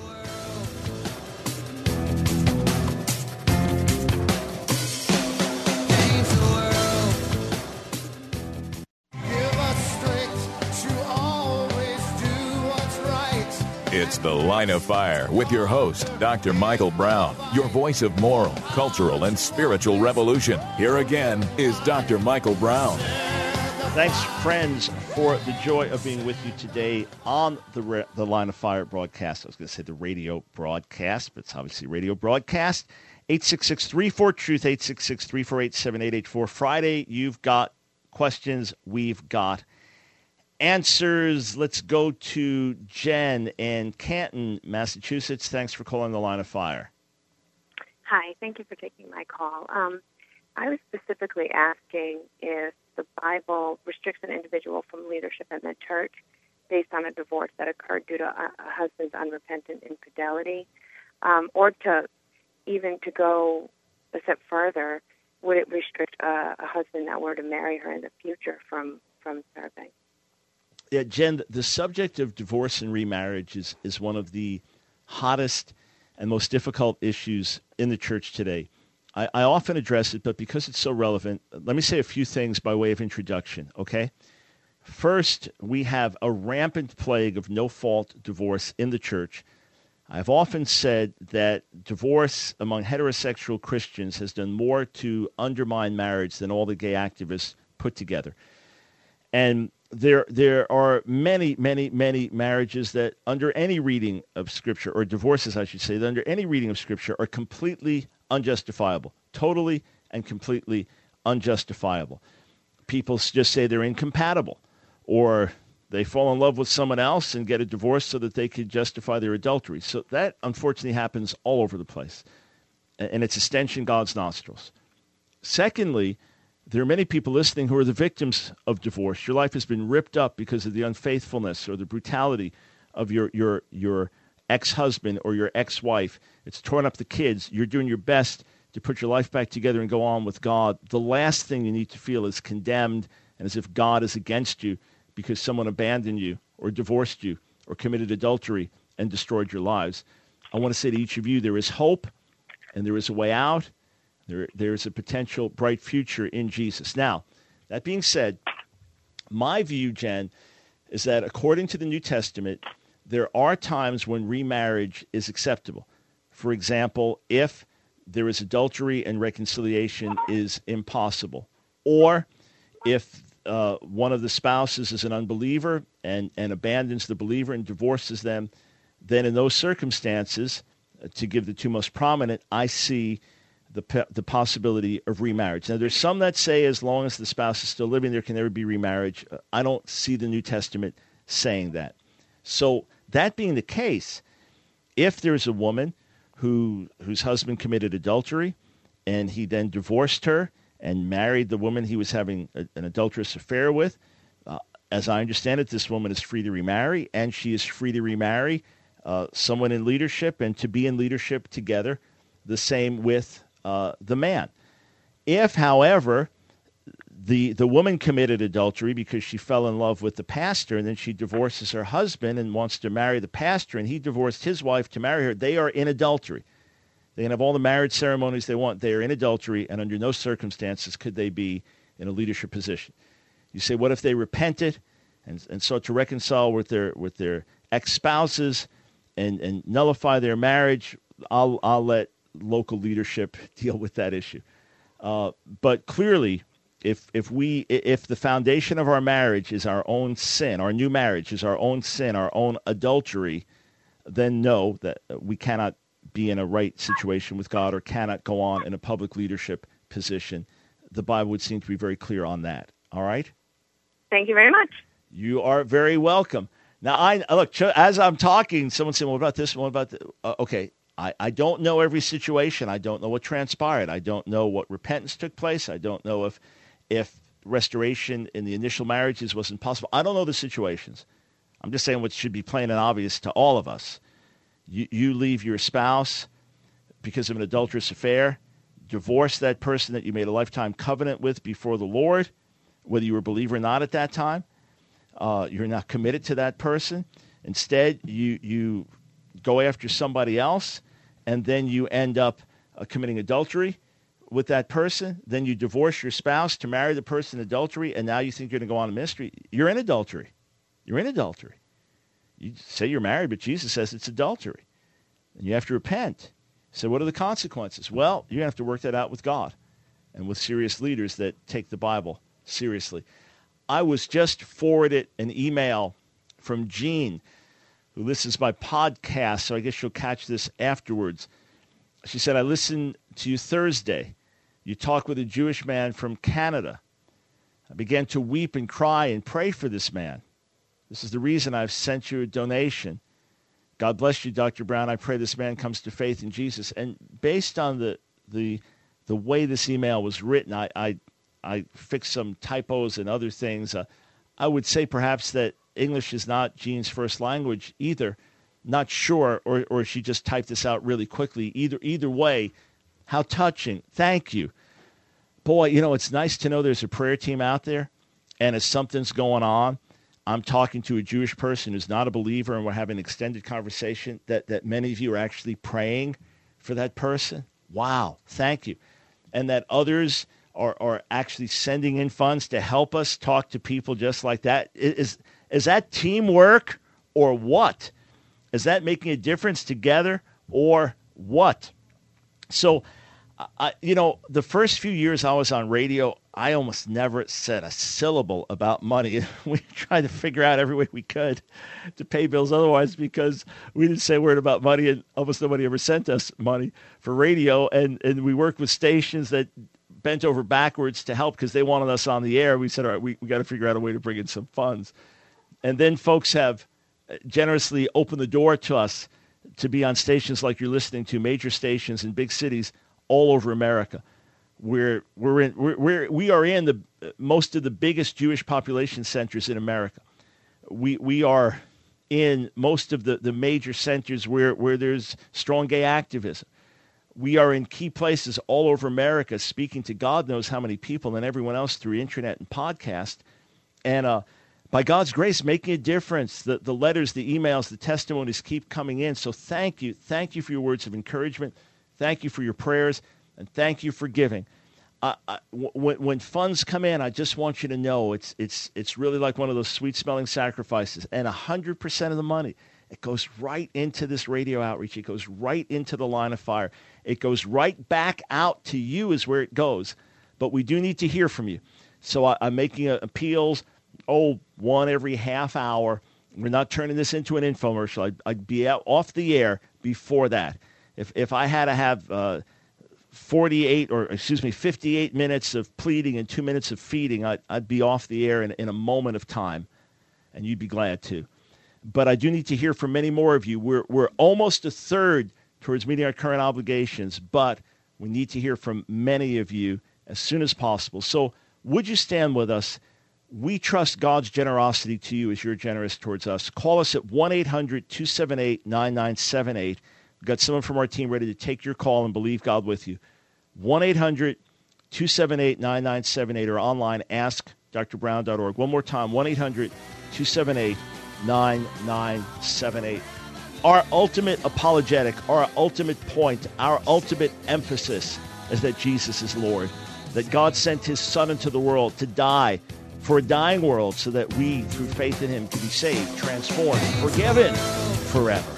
It's The Line of Fire with your host, Doctor Michael Brown, your voice of moral, cultural, and spiritual revolution. Here again is Doctor Michael Brown. Thanks, friends, for the joy of being with you today on the re- the Line of Fire broadcast. I was going to say the radio broadcast, but it's obviously radio broadcast. eight six six, three four, truth, eight six six, three four eight, seven eight eight four. Friday, you've got questions, we've got answers. Let's go to Jen in Canton, Massachusetts. Thanks for calling the Line of Fire. Hi, thank you for taking my call. Um, I was specifically asking if the Bible restricts an individual from leadership in the church based on a divorce that occurred due to a, a husband's unrepentant infidelity, um, or to even to go a step further, would it restrict a, a husband that were to marry her in the future from, from serving? Yeah, Jen, the subject of divorce and remarriage is, is one of the hottest and most difficult issues in the church today. I, I often address it, but because it's so relevant, let me say a few things by way of introduction, okay? First, we have a rampant plague of no-fault divorce in the church. I've often said that divorce among heterosexual Christians has done more to undermine marriage than all the gay activists put together. And There there are many, many, many marriages that under any reading of Scripture, or divorces, I should say, that under any reading of Scripture are completely unjustifiable, totally and completely unjustifiable. People just say they're incompatible, or they fall in love with someone else and get a divorce so that they could justify their adultery. So that, unfortunately, happens all over the place, and it's a stench in God's nostrils. Secondly, there are many people listening who are the victims of divorce. Your life has been ripped up because of the unfaithfulness or the brutality of your your your ex-husband or your ex-wife. It's torn up the kids. You're doing your best to put your life back together and go on with God. The last thing you need to feel is condemned and as if God is against you because someone abandoned you or divorced you or committed adultery and destroyed your lives. I want to say to each of you, there is hope and there is a way out. There, there's a potential bright future in Jesus. Now, that being said, my view, Jen, is that according to the New Testament, there are times when remarriage is acceptable. For example, if there is adultery and reconciliation is impossible, or if uh, one of the spouses is an unbeliever and, and abandons the believer and divorces them, then in those circumstances, uh, to give the two most prominent, I see the the possibility of remarriage. Now, there's some that say as long as the spouse is still living, there can never be remarriage. Uh, I don't see the New Testament saying that. So that being the case, if there's a woman who whose husband committed adultery and he then divorced her and married the woman he was having a, an adulterous affair with, uh, as I understand it, this woman is free to remarry, and she is free to remarry uh, someone in leadership and to be in leadership together. The same with Uh, the man. If, however, the the woman committed adultery because she fell in love with the pastor and then she divorces her husband and wants to marry the pastor and he divorced his wife to marry her, they are in adultery. They can have all the marriage ceremonies they want. They are in adultery, and under no circumstances could they be in a leadership position. You say, what if they repented and, and sought to reconcile with their with their ex-spouses and, and nullify their marriage? I'll I'll let local leadership deal with that issue. Uh, but clearly, if if we if the foundation of our marriage is our own sin, our new marriage is our own sin, our own adultery, then know that we cannot be in a right situation with God or cannot go on in a public leadership position. The Bible would seem to be very clear on that. All right? Thank you very much. You are very welcome. Now, I look, as I'm talking, someone said, what about this? What about the, uh, okay, I, I don't know every situation. I don't know what transpired. I don't know what repentance took place. I don't know if if restoration in the initial marriages wasn't possible. I don't know the situations. I'm just saying what should be plain and obvious to all of us. You, you leave your spouse because of an adulterous affair, divorce that person that you made a lifetime covenant with before the Lord, whether you were a believer or not at that time. Uh, you're not committed to that person. Instead, you you go after somebody else, and then you end up uh, committing adultery with that person. Then you divorce your spouse to marry the person in adultery, and now you think you're going to go on a ministry. You're in adultery. You're in adultery. You say you're married, but Jesus says it's adultery. And you have to repent. So what are the consequences? Well, you're going to have to work that out with God and with serious leaders that take the Bible seriously. I was just forwarded an email from Jean, who listens to my podcast, so I guess she'll catch this afterwards. She said, I listened to you Thursday. You talked with a Jewish man from Canada. I began to weep and cry and pray for this man. This is the reason I've sent you a donation. God bless you, Doctor Brown. I pray this man comes to faith in Jesus. And based on the the the way this email was written, I I, I fixed some typos and other things. Uh, I would say perhaps that English is not Jean's first language either. Not sure, or or she just typed this out really quickly. Either either way, how touching. Thank you. Boy, you know, it's nice to know there's a prayer team out there, and if something's going on, I'm talking to a Jewish person who's not a believer, and we're having an extended conversation, that, that many of you are actually praying for that person. Wow, thank you. And that others are, are actually sending in funds to help us talk to people just like that. Is, is that teamwork or what? Is that making a difference together or what? So, I, you know, the first few years I was on radio, I almost never said a syllable about money. We tried to figure out every way we could to pay bills otherwise, because we didn't say a word about money, and almost nobody ever sent us money for radio. And, and we worked with stations that bent over backwards to help because they wanted us on the air. We said, all right, we, we got to figure out a way to bring in some funds. And then folks have generously opened the door to us to be on stations like you're listening to, major stations in big cities all over America. We're we're in we're, we're we are in the most of the biggest Jewish population centers in America. We we are in most of the, the major centers where, where there's strong gay activism. We are in key places all over America, speaking to God knows how many people and everyone else through internet and podcast, and uh, by God's grace, making a difference. The the letters, the emails, the testimonies keep coming in. So thank you, thank you for your words of encouragement. Thank you for your prayers, and thank you for giving. Uh, I, when, when funds come in, I just want you to know it's it's it's really like one of those sweet-smelling sacrifices. And one hundred percent of the money, it goes right into this radio outreach. It goes right into the line of fire. It goes right back out to you is where it goes. But we do need to hear from you. So I, I'm making a, appeals, oh, one every half hour. We're not turning this into an infomercial. I'd, I'd be out off the air before that. If if I had to have uh, forty-eight or excuse me fifty-eight minutes of pleading and two minutes of feeding, I'd, I'd be off the air in, in a moment of time, and you'd be glad to. But I do need to hear from many more of you. We're we're almost a third towards meeting our current obligations, but we need to hear from many of you as soon as possible. So would you stand with us? We trust God's generosity to you as you're generous towards us. Call us at one eight hundred two seven eight nine nine seven eight. We've got someone from our team ready to take your call and believe God with you. one eight hundred two seven eight nine nine seven eight or online, ask dr brown dot org. One more time, one eight hundred two seven eight nine nine seven eight. Our ultimate apologetic, our ultimate point, our ultimate emphasis is that Jesus is Lord, that God sent his Son into the world to die for a dying world so that we, through faith in him, can be saved, transformed, forgiven forever.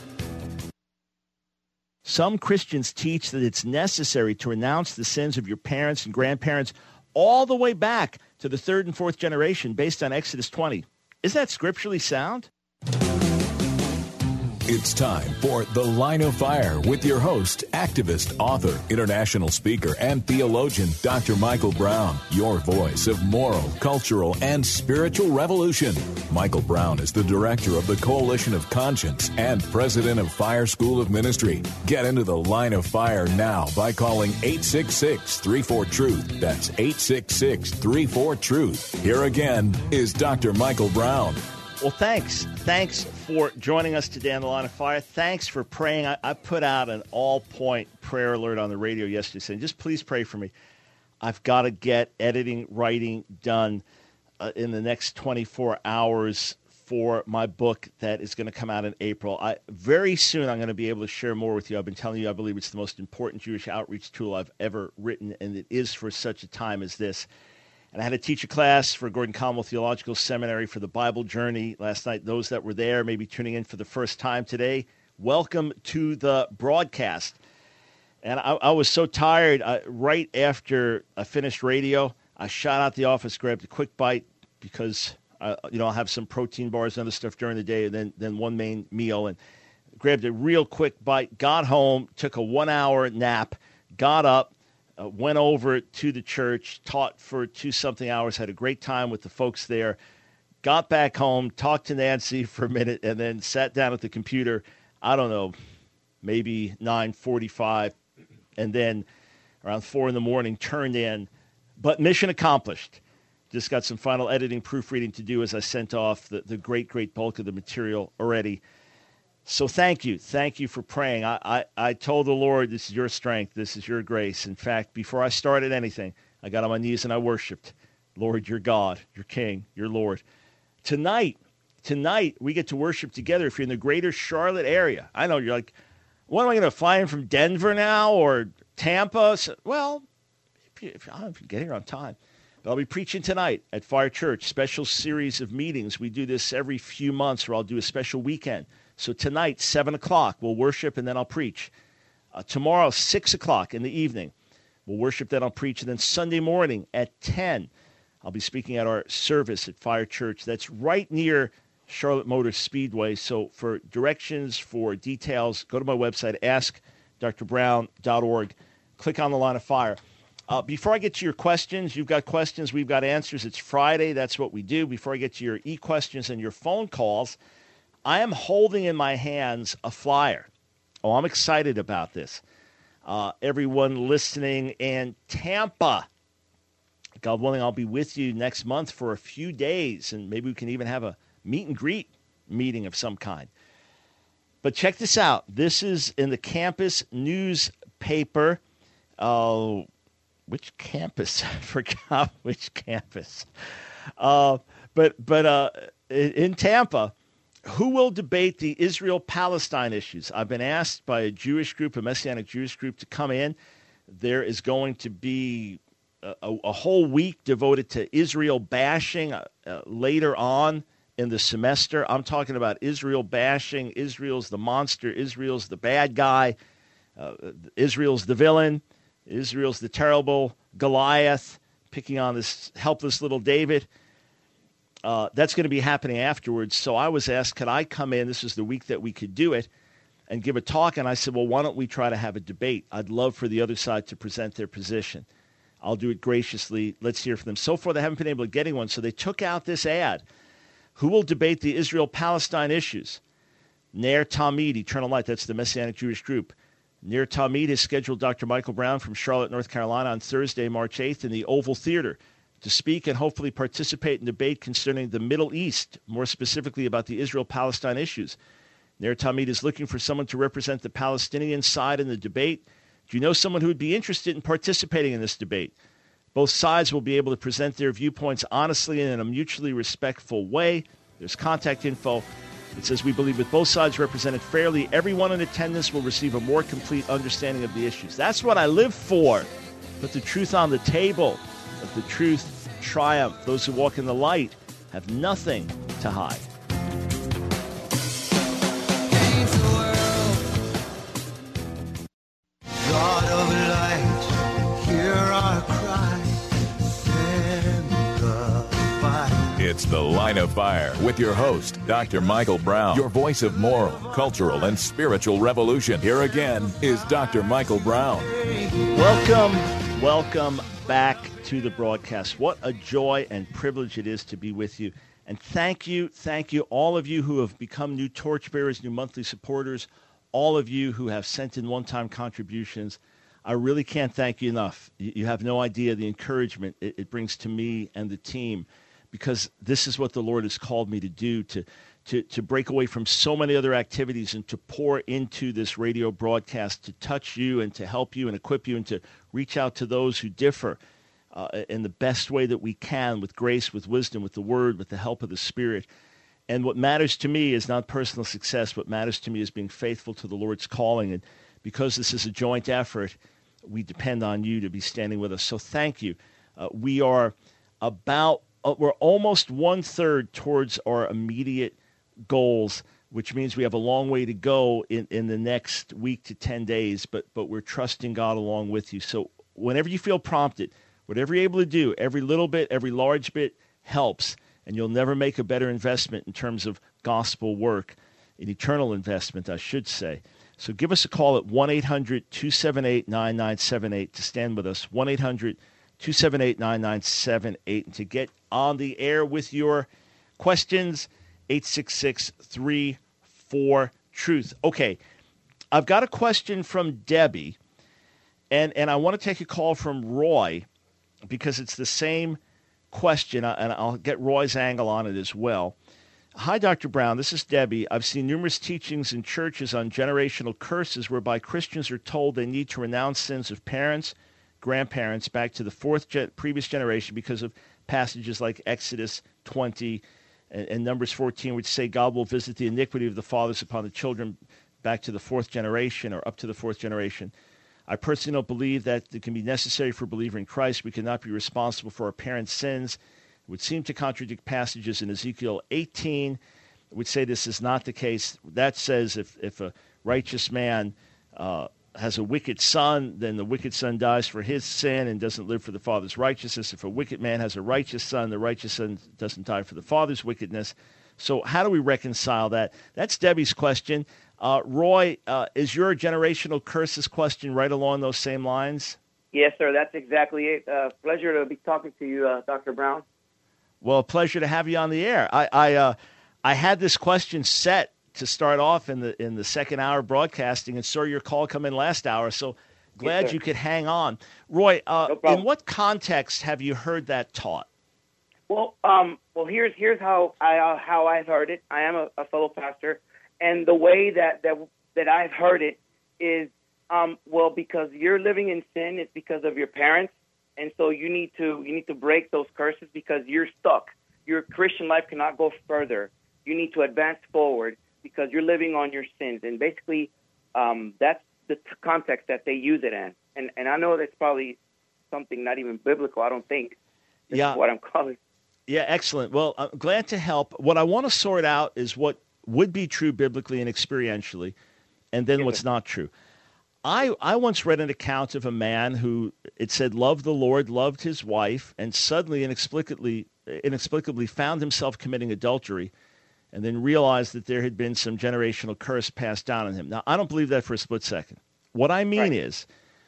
Some Christians teach that it's necessary to renounce the sins of your parents and grandparents all the way back to the third and fourth generation based on Exodus twenty. Is that scripturally sound? It's time for The Line of Fire with your host, activist, author, international speaker, and theologian, Doctor Michael Brown, your voice of moral, cultural, and spiritual revolution. Michael Brown is the director of the Coalition of Conscience and president of Fire School of Ministry. Get into The Line of Fire now by calling eight six six, three four, truth. That's eight six six, three four, truth. Here again is Doctor Michael Brown. Well, thanks. Thanks for joining us today on The Line of Fire. Thanks for praying. I, I put out an all-point prayer alert on the radio yesterday saying, just please pray for me. I've got to get editing, writing done uh, in the next twenty-four hours for my book that is going to come out in April. I, very soon I'm going to be able to share more with you. I've been telling you I believe it's the most important Jewish outreach tool I've ever written, and it is for such a time as this. And I had to teach a class for Gordon Conwell Theological Seminary for the Bible Journey last night. Those that were there may be tuning in for the first time today. Welcome to the broadcast. And I, I was so tired. I, right after I finished radio, I shot out the office, grabbed a quick bite because I, you know, I'll have some protein bars and other stuff during the day, and then then one main meal, and grabbed a real quick bite. Got home, took a one-hour nap, got up. Uh, went over to the church, taught for two-something hours, had a great time with the folks there, got back home, talked to Nancy for a minute, and then sat down at the computer, I don't know, maybe nine forty-five, and then around four in the morning, turned in. But mission accomplished. Just got some final editing, proofreading to do as I sent off the, the great, great bulk of the material already. So thank you. Thank you for praying. I, I, I told the Lord, this is your strength. This is your grace. In fact, before I started anything, I got on my knees and I worshiped. Lord, you're God, you're King, you're Lord. Tonight, tonight, we get to worship together if you're in the greater Charlotte area. I know you're like, what am I going to fly in from Denver now or Tampa? So, well, if you, if, I don't know if you get here on time. But I'll be preaching tonight at Fire Church, special series of meetings. We do this every few months, or I'll do a special weekend. So tonight, seven o'clock, we'll worship, and then I'll preach. Uh, tomorrow, six o'clock in the evening, we'll worship, then I'll preach. And then Sunday morning at ten, I'll be speaking at our service at Fire Church. That's right near Charlotte Motor Speedway. So for directions, for details, go to my website, ask dr brown dot org. Click on the Line of Fire. Uh, before I get to your questions, you've got questions, we've got answers. It's Friday. That's what we do. Before I get to your e-questions and your phone calls, I am holding in my hands a flyer. Oh, I'm excited about this. Uh, everyone listening in Tampa, God willing, I'll be with you next month for a few days, and maybe we can even have a meet and greet meeting of some kind. But check this out. This is in the campus newspaper. Uh, which campus? I forgot which campus. Uh, but but uh, in Tampa, who will debate the Israel-Palestine issues? I've been asked by a Jewish group, a Messianic Jewish group, to come in. There is going to be a, a whole week devoted to Israel bashing uh, uh, later on in the semester. I'm talking about Israel bashing. Israel's the monster. Israel's the bad guy. Uh, Israel's the villain. Israel's the terrible Goliath, picking on this helpless little David. Uh, that's going to be happening afterwards. So I was asked, could I come in? This is the week that we could do it and give a talk. And I said, well, why don't we try to have a debate? I'd love for the other side to present their position. I'll do it graciously. Let's hear from them. So far, they haven't been able to get anyone. So they took out this ad. Who will debate the Israel-Palestine issues? Ner Tamid, Eternal Light. That's the Messianic Jewish group. Ner Tamid has scheduled Doctor Michael Brown from Charlotte, North Carolina on Thursday, March eighth in the Oval Theater to speak and hopefully participate in debate concerning the Middle East, more specifically about the Israel-Palestine issues. Ner Tamid is looking for someone to represent the Palestinian side in the debate. Do you know someone who would be interested in participating in this debate? Both sides will be able to present their viewpoints honestly and in a mutually respectful way. There's contact info. It says, we believe with both sides represented fairly, everyone in attendance will receive a more complete understanding of the issues. That's what I live for. Put the truth on the table. Let the truth triumph. Those who walk in the light have nothing to hide. God of light, hear our cry, send the fire. It's The Line of Fire with your host, Doctor Michael Brown, your voice of moral, cultural, and spiritual revolution. Here again is Doctor Michael Brown. Welcome, welcome back to the broadcast. What a joy and privilege it is to be with you. And thank you, thank you, all of you who have become new torchbearers, new monthly supporters, all of you who have sent in one-time contributions. I really can't thank you enough. You have no idea the encouragement it, it brings to me and the team, because this is what the Lord has called me to do, to, to, to break away from so many other activities and to pour into this radio broadcast, to touch you and to help you and equip you and to reach out to those who differ uh, in the best way that we can, with grace, with wisdom, with the Word, with the help of the Spirit. And what matters to me is not personal success. What matters to me is being faithful to the Lord's calling. And because this is a joint effort, we depend on you to be standing with us. So thank you. Uh, we are about, uh, we're almost one-third towards our immediate goals, which means we have a long way to go in, in the next week to ten days, but, but we're trusting God along with you. So whenever you feel prompted, whatever you're able to do, every little bit, every large bit helps, and you'll never make a better investment in terms of gospel work, an eternal investment, I should say. So give us a call at one eight hundred two seven eight nine nine seven eight to stand with us, one eight hundred two seven eight nine nine seven eight, and to get on the air with your questions, eight six six, three four, truth. Okay, I've got a question from Debbie, and, and I want to take a call from Roy because it's the same question, and I'll get Roy's angle on it as well. Hi, Doctor Brown. This is Debbie. I've seen numerous teachings in churches on generational curses whereby Christians are told they need to renounce sins of parents, grandparents, back to the fourth ge- previous generation because of passages like Exodus twenty and, and Numbers fourteen, which say God will visit the iniquity of the fathers upon the children back to the fourth generation or up to the fourth generation. I personally don't believe that it can be necessary for a believer in Christ. We cannot be responsible for our parents' sins. It would seem to contradict passages in Ezekiel eighteen, which say this is not the case. That says if, if a righteous man uh, has a wicked son, then the wicked son dies for his sin and doesn't live for the father's righteousness. If a wicked man has a righteous son, the righteous son doesn't die for the father's wickedness. So how do we reconcile that? That's Debbie's question. Uh, Roy, uh, is your generational curses question right along those same lines? Yes, sir. That's exactly it. Uh, pleasure to be talking to you, uh, Doctor Brown. Well, a pleasure to have you on the air. I I, uh, I had this question set to start off in the in the second hour broadcasting, and saw your call come in last hour. So glad yes, you could hang on, Roy. Uh, no problem. In what context have you heard that taught? Well, um, well, here's here's how I uh, how I've heard it. I am a, a fellow pastor, and the way that that that I've heard it is, um, well, because you're living in sin, it's because of your parents. And so you need to you need to break those curses because you're stuck. Your Christian life cannot go further. You need to advance forward because you're living on your sins. And basically, um, that's the t- context that they use it in. And and I know that's probably something not even biblical. I don't think. This yeah. is what I'm calling. Yeah, excellent. Well, I'm glad to help. What I want to sort out is what would be true biblically and experientially, and then yes, what's sir. not true. I, I once read an account of a man who, it said, loved the Lord, loved his wife, and suddenly inexplicably inexplicably found himself committing adultery, and then realized that there had been some generational curse passed down on him. Now, I don't believe that for a split second. What I mean Right. is,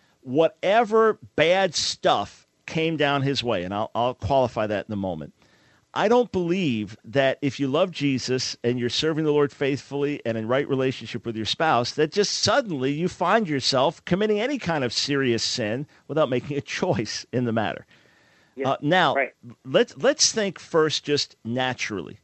whatever bad stuff came down his way, and I'll, I'll qualify that in a moment, I don't believe that if you love Jesus and you're serving the Lord faithfully and in right relationship with your spouse, that just suddenly you find yourself committing any kind of serious sin without making a choice in the matter. Yes. Uh, now, Right. let's, let's think first just naturally.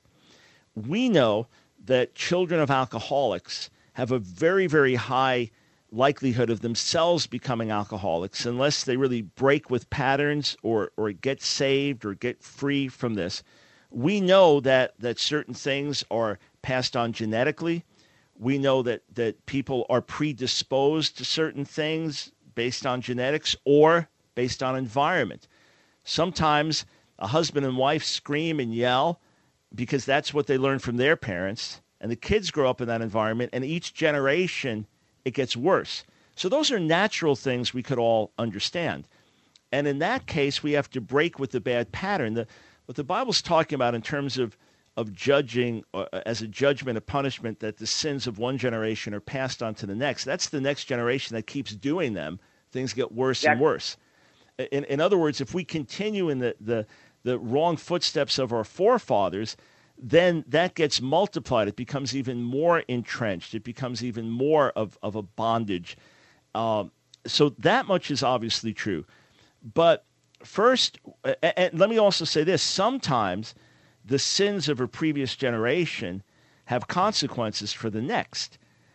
We know that children of alcoholics have a very, very high likelihood of themselves becoming alcoholics unless they really break with patterns or, or get saved or get free from this. We know that, that certain things are passed on genetically. We know that, that people are predisposed to certain things based on genetics or based on environment. Sometimes a husband and wife scream and yell because that's what they learn from their parents, and the kids grow up in that environment, and each generation it gets worse. So those are natural things we could all understand. And in that case, we have to break with the bad pattern. The, what the Bible's talking about in terms of of judging uh, as a judgment, a punishment, that the sins of one generation are passed on to the next. That's the next generation that keeps doing them. Things get worse Exactly. and worse. In, in other words, if we continue in the, the, the wrong footsteps of our forefathers, then that gets multiplied. It becomes even more entrenched. It becomes even more of, of a bondage. Um, so that much is obviously true. But first, and let me also say this, sometimes the sins of a previous generation have consequences for the next.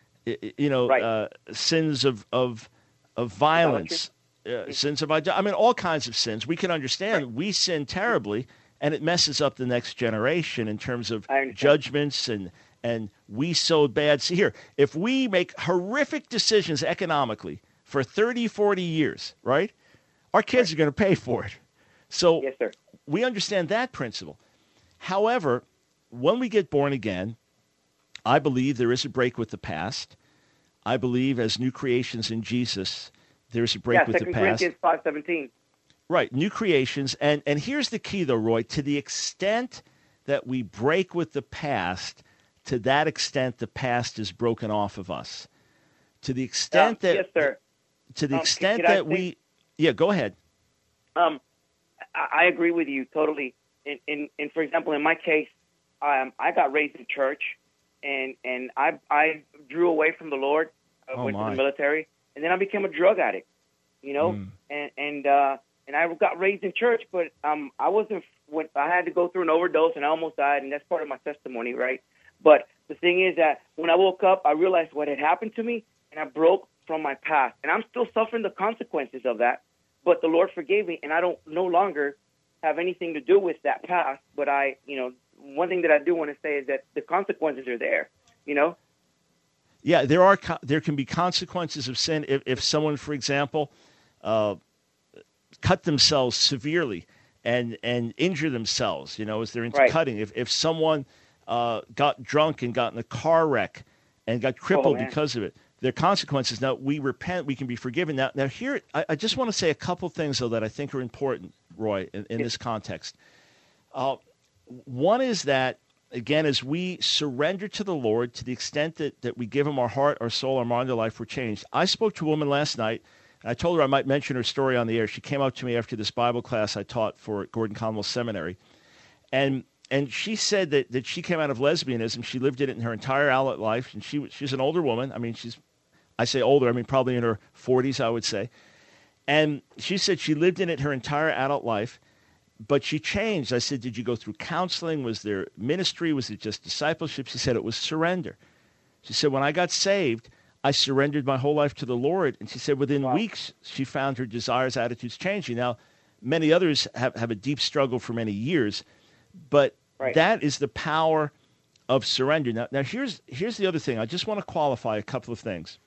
You know, right. uh, sins of of of violence, uh, sins of I mean, all kinds of sins. We can understand right. we sin terribly, and it messes up the next generation in terms of judgments and and we sowed bad. See here, if we make horrific decisions economically for thirty, forty years, right, our kids right. are going to pay for it. So yes, sir. We understand that principle. However, when we get born again, I believe there is a break with the past. I believe as new creations in Jesus, there's a break yeah, with the Second past. Corinthians five seventeen. Right, new creations. And, and here's the key, though, Roy. To the extent that we break with the past, to that extent the past is broken off of us. To the extent uh, that... Yes, sir. To the um, extent can, can that we... Yeah, go ahead. Um, I, I agree with you totally. In, in, in, for example, in my case, um, I got raised in church, and and I I drew away from the Lord, uh, oh went my. to the military, and then I became a drug addict. You know, mm. and and uh, and I got raised in church, but um, I wasn't. When I had to go through an overdose, and I almost died, and that's part of my testimony, right? But the thing is that when I woke up, I realized what had happened to me, and I broke from my past, and I'm still suffering the consequences of that. But the Lord forgave me, and I don't no longer have anything to do with that past, but I, you know, one thing that I do want to say is that the consequences are there, you know? Yeah, there are, there can be consequences of sin. If, if someone, for example, uh, cut themselves severely and, and injure themselves, you know, as they're into right. cutting. If, if someone uh, got drunk and got in a car wreck and got crippled oh, because of it, there are consequences. Now, we repent, we can be forgiven. Now, now here, I, I just want to say a couple things, though, that I think are important, Roy, in, in this context. Uh, one is that, again, as we surrender to the Lord, to the extent that, that we give him our heart, our soul, our mind, our life, we're changed. I spoke to a woman last night, and I told her I might mention her story on the air. She came up to me after this Bible class I taught for at Gordon Conwell Seminary, and and she said that, that she came out of lesbianism. She lived in it in her entire adult life, and she she's an older woman. I mean, she's, I say older, I mean probably in her forties, I would say. And she said she lived in it her entire adult life, but she changed. I said, did you go through counseling? Was there ministry? Was it just discipleship? She said it was surrender. She said, when I got saved, I surrendered my whole life to the Lord. And she said within wow. weeks, she found her desires, attitudes changing. Now, many others have, have a deep struggle for many years, but right. that is the power of surrender. Now, now here's, here's the other thing. I just want to qualify a couple of things.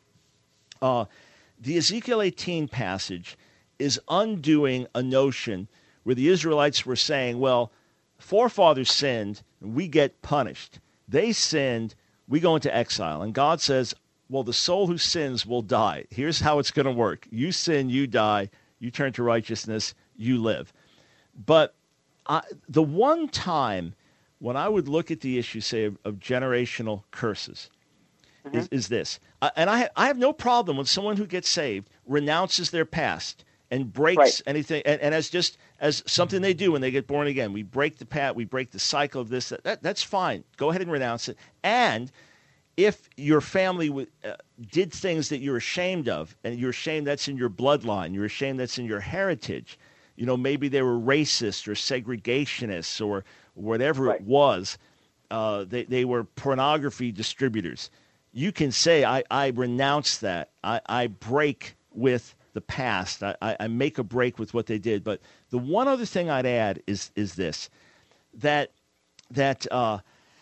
Uh, the Ezekiel eighteen passage is undoing a notion where the Israelites were saying, well, forefathers sinned, and we get punished. They sinned, we go into exile. And God says, well, the soul who sins will die. Here's how it's going to work. You sin, you die. You turn to righteousness, you live. But I, the one time when I would look at the issue, say, of, of generational curses, mm-hmm. is, is this. Uh, and I, I have no problem when someone who gets saved renounces their past and breaks right. anything, and, and as just as something they do when they get born again. We break the pat, we break the cycle of this. That, that that's fine. Go ahead and renounce it. And if your family w- uh, did things that you're ashamed of, and you're ashamed that's in your bloodline, you're ashamed that's in your heritage. You know, maybe they were racist or segregationists or whatever right. it was. Uh, they they were pornography distributors. You can say, I, I renounce that. I, I break with the past. I, I make a break with what they did. But the one other thing I'd add is is this, that that uh,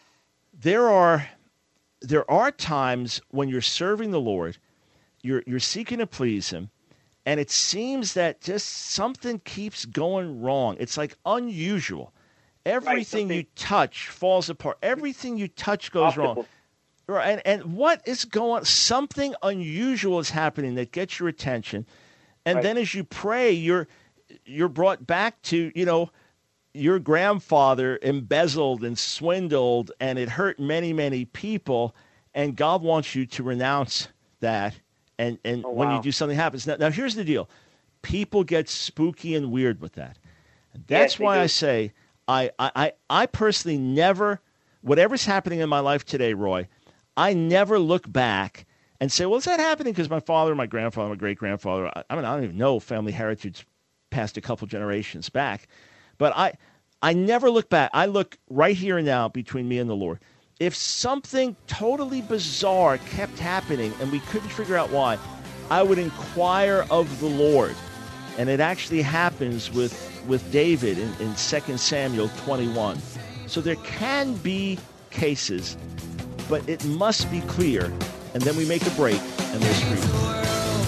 there are there are times when you're serving the Lord, you're you're seeking to please him, and it seems that just something keeps going wrong. It's like unusual. Everything right, you touch falls apart. Everything you touch goes Obstacle. wrong. Right, and, and what is going? Something unusual is happening that gets your attention, and right. then as you pray, you're you're brought back to you know your grandfather embezzled and swindled, and it hurt many, many people, and God wants you to renounce that, and, and oh, when wow. you do, something happens. Now, now, here's the deal. People get spooky and weird with that. That's yes, why do. I say I, I, I personally never, whatever's happening in my life today, Roy, I never look back and say, well, is that happening because my father, my grandfather, my great-grandfather, I, I mean, I don't even know family heritage past a couple generations back. But I I never look back. I look right here and now between me and the Lord. If something totally bizarre kept happening and we couldn't figure out why, I would inquire of the Lord. And it actually happens with, with David in, in Second Samuel twenty-one. So there can be cases, but it must be clear. And then we make a break, and there's freedom.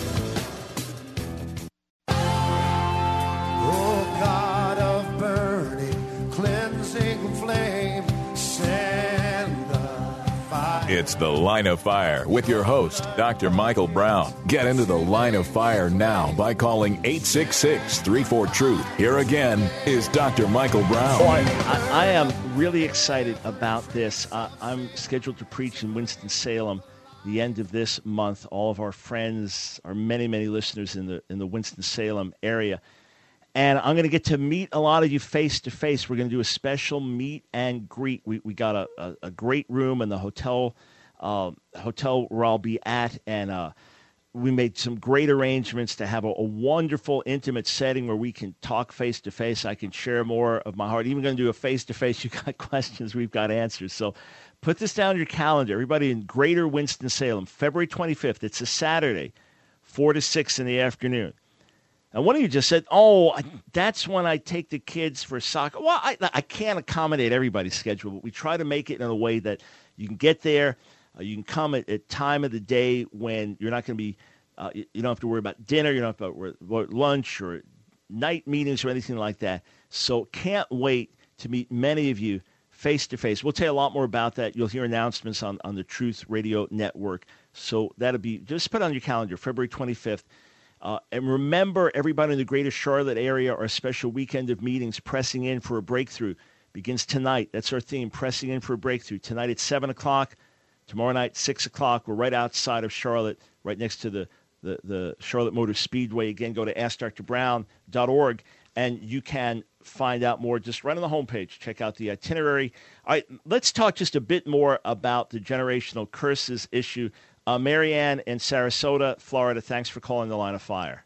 It's The Line of Fire with your host, Doctor Michael Brown. Get into the Line of Fire now by calling eight six six, three four, truth. Here again is Doctor Michael Brown. Boy, I, I am really excited about this. Uh, I'm scheduled to preach in Winston-Salem the end of this month. All of our friends, our many, many listeners in the in the Winston-Salem area. And I'm going to get to meet a lot of you face-to-face. We're going to do a special meet and greet. We we got a, a, a great room in the hotel uh, hotel where I'll be at, and uh, we made some great arrangements to have a, a wonderful, intimate setting where we can talk face-to-face. I can share more of my heart. Even going to do a face-to-face. You got questions, we've got answers. So put this down on your calendar. Everybody in Greater Winston-Salem, February twenty-fifth. It's a Saturday, four to six in the afternoon. And one of you just said, oh, that's when I take the kids for soccer. Well, I, I can't accommodate everybody's schedule, but we try to make it in a way that you can get there. Uh, you can come at a time of the day when you're not going to be, uh, you, you don't have to worry about dinner. You don't have to worry about lunch or night meetings or anything like that. So can't wait to meet many of you face-to-face. We'll tell you a lot more about that. You'll hear announcements on, on the Truth Radio Network. So that'll be, just put it on your calendar, February twenty-fifth. Uh, and remember, everybody in the greater Charlotte area, our special weekend of meetings, Pressing In for a Breakthrough, begins tonight. That's our theme, Pressing In for a Breakthrough. Tonight at seven o'clock, tomorrow night, six o'clock. We're right outside of Charlotte, right next to the, the, the Charlotte Motor Speedway. Again, go to ask dr brown dot org, and you can find out more just right on the homepage. Check out the itinerary. All right, let's talk just a bit more about the generational curses issue. Uh, Marianne in Sarasota, Florida, thanks for calling the Line of Fire.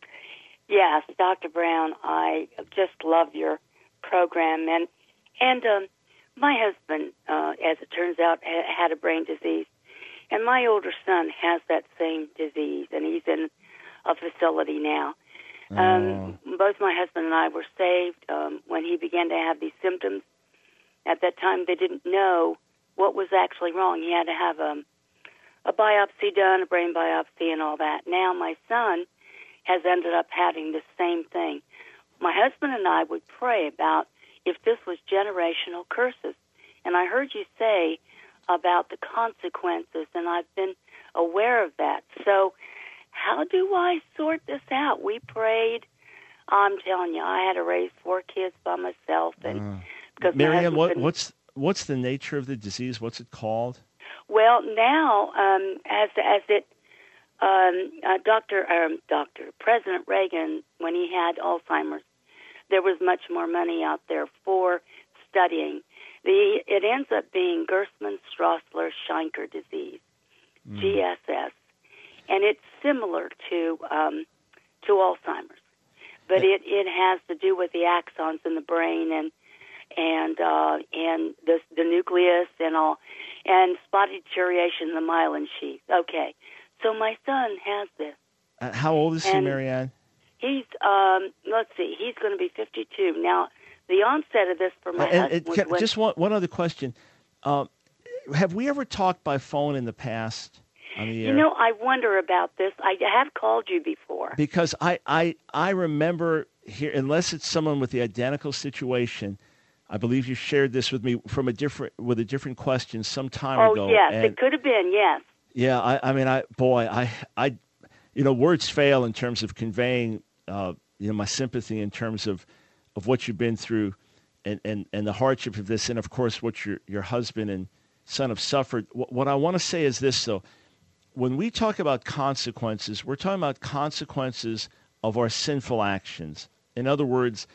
Yes, Doctor Brown, I just love your program. And and um, my husband, uh, as it turns out, ha- had a brain disease. And my older son has that same disease, and he's in a facility now. Oh. Um, both my husband and I were saved um, when he began to have these symptoms. At that time, they didn't know what was actually wrong. He had to have a... a biopsy done, a brain biopsy, and all that. Now my son has ended up having the same thing. My husband and I would pray about if this was generational curses. And I heard you say about the consequences, and I've been aware of that. So how do I sort this out? We prayed. I'm telling you, I had to raise four kids by myself. And uh, because Marianne, what, what's, what's the nature of the disease? What's it called? Well, now, um, as as it, um, uh, Doctor um, Doctor President Reagan, when he had Alzheimer's, there was much more money out there for studying. The it ends up being Gerstmann-Straussler-Scheinker disease, mm. G S S, and it's similar to um, to Alzheimer's, but it, it has to do with the axons in the brain and. and uh, and the the nucleus and all, and spot deterioration in the myelin sheath. Okay, so my son has this. Uh, how old is he, Marianne? He's, um, let's see, he's going to be fifty-two. Now, the onset of this for my uh, husband was can, when, Just one, one other question. Uh, have we ever talked by phone in the past on the air? You know, I wonder about this. I have called you before. Because I, I, I remember here, unless it's someone with the identical situation, I believe you shared this with me from a different with a different question some time oh, ago. Oh yes, and it could have been. Yes. Yeah, I, I mean, I boy, I, I, you know, words fail in terms of conveying, uh, you know, my sympathy in terms of, of what you've been through, and, and, and the hardship of this, and of course what your, your husband and son have suffered. What, what I want to say is this, though. When we talk about consequences, we're talking about consequences of our sinful actions. In other words,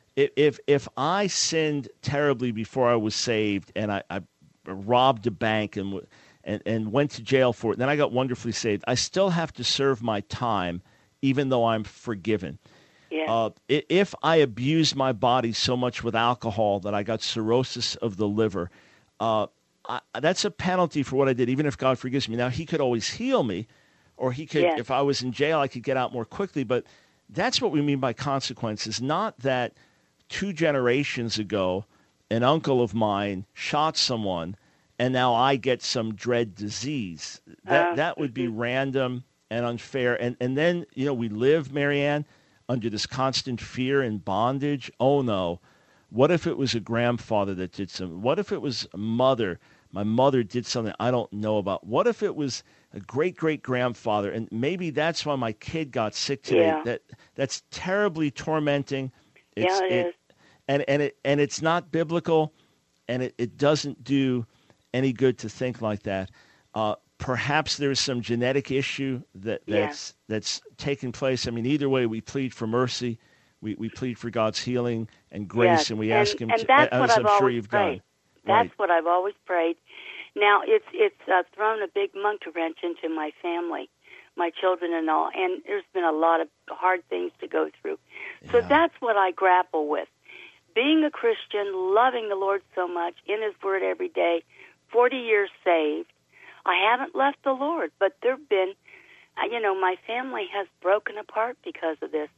if if I sinned terribly before I was saved, and I, I robbed a bank and, and and went to jail for it, and then I got wonderfully saved, I still have to serve my time, even though I'm forgiven. Yeah. Uh, if I abused my body so much with alcohol that I got cirrhosis of the liver, uh, I, that's a penalty for what I did, even if God forgives me. Now, he could always heal me, or he could, yes. if I was in jail, I could get out more quickly. But that's what we mean by consequences, not that two generations ago an uncle of mine shot someone and now I get some dread disease. That, uh, that would be random and unfair. And, and then, you know, we live, Marianne, under this constant fear and bondage. Oh, no. What if it was a grandfather that did something? What if it was a mother? My mother did something I don't know about. What if it was a great-great-grandfather? And maybe that's why my kid got sick today. Yeah. That That's terribly tormenting. It's, yeah, it, it is. And, and, it, and it's not biblical, and it, it doesn't do any good to think like that. Uh, perhaps there's some genetic issue that, that's, yeah. that's taking place. I mean, either way, we plead for mercy. We we plead for God's healing and grace, yes. and we and, ask Him and to, that's as what I'm I've sure always you've prayed. done. That's Right. what I've always prayed. Now, it's it's uh, thrown a big monkey wrench into my family, my children and all, and there's been a lot of hard things to go through. So Yeah. that's what I grapple with. Being a Christian, loving the Lord so much, in His Word every day, forty years saved, I haven't left the Lord, but there have been, uh, you know, my family has broken apart because of this.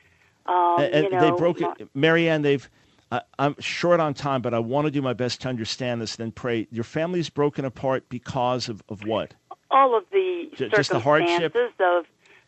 Um, and you know, they broke my, it. Marianne, they've, I, I'm short on time, but I want to do my best to understand this, then pray. Your family's broken apart because of, of what? all of the J- circumstances just the hardship? of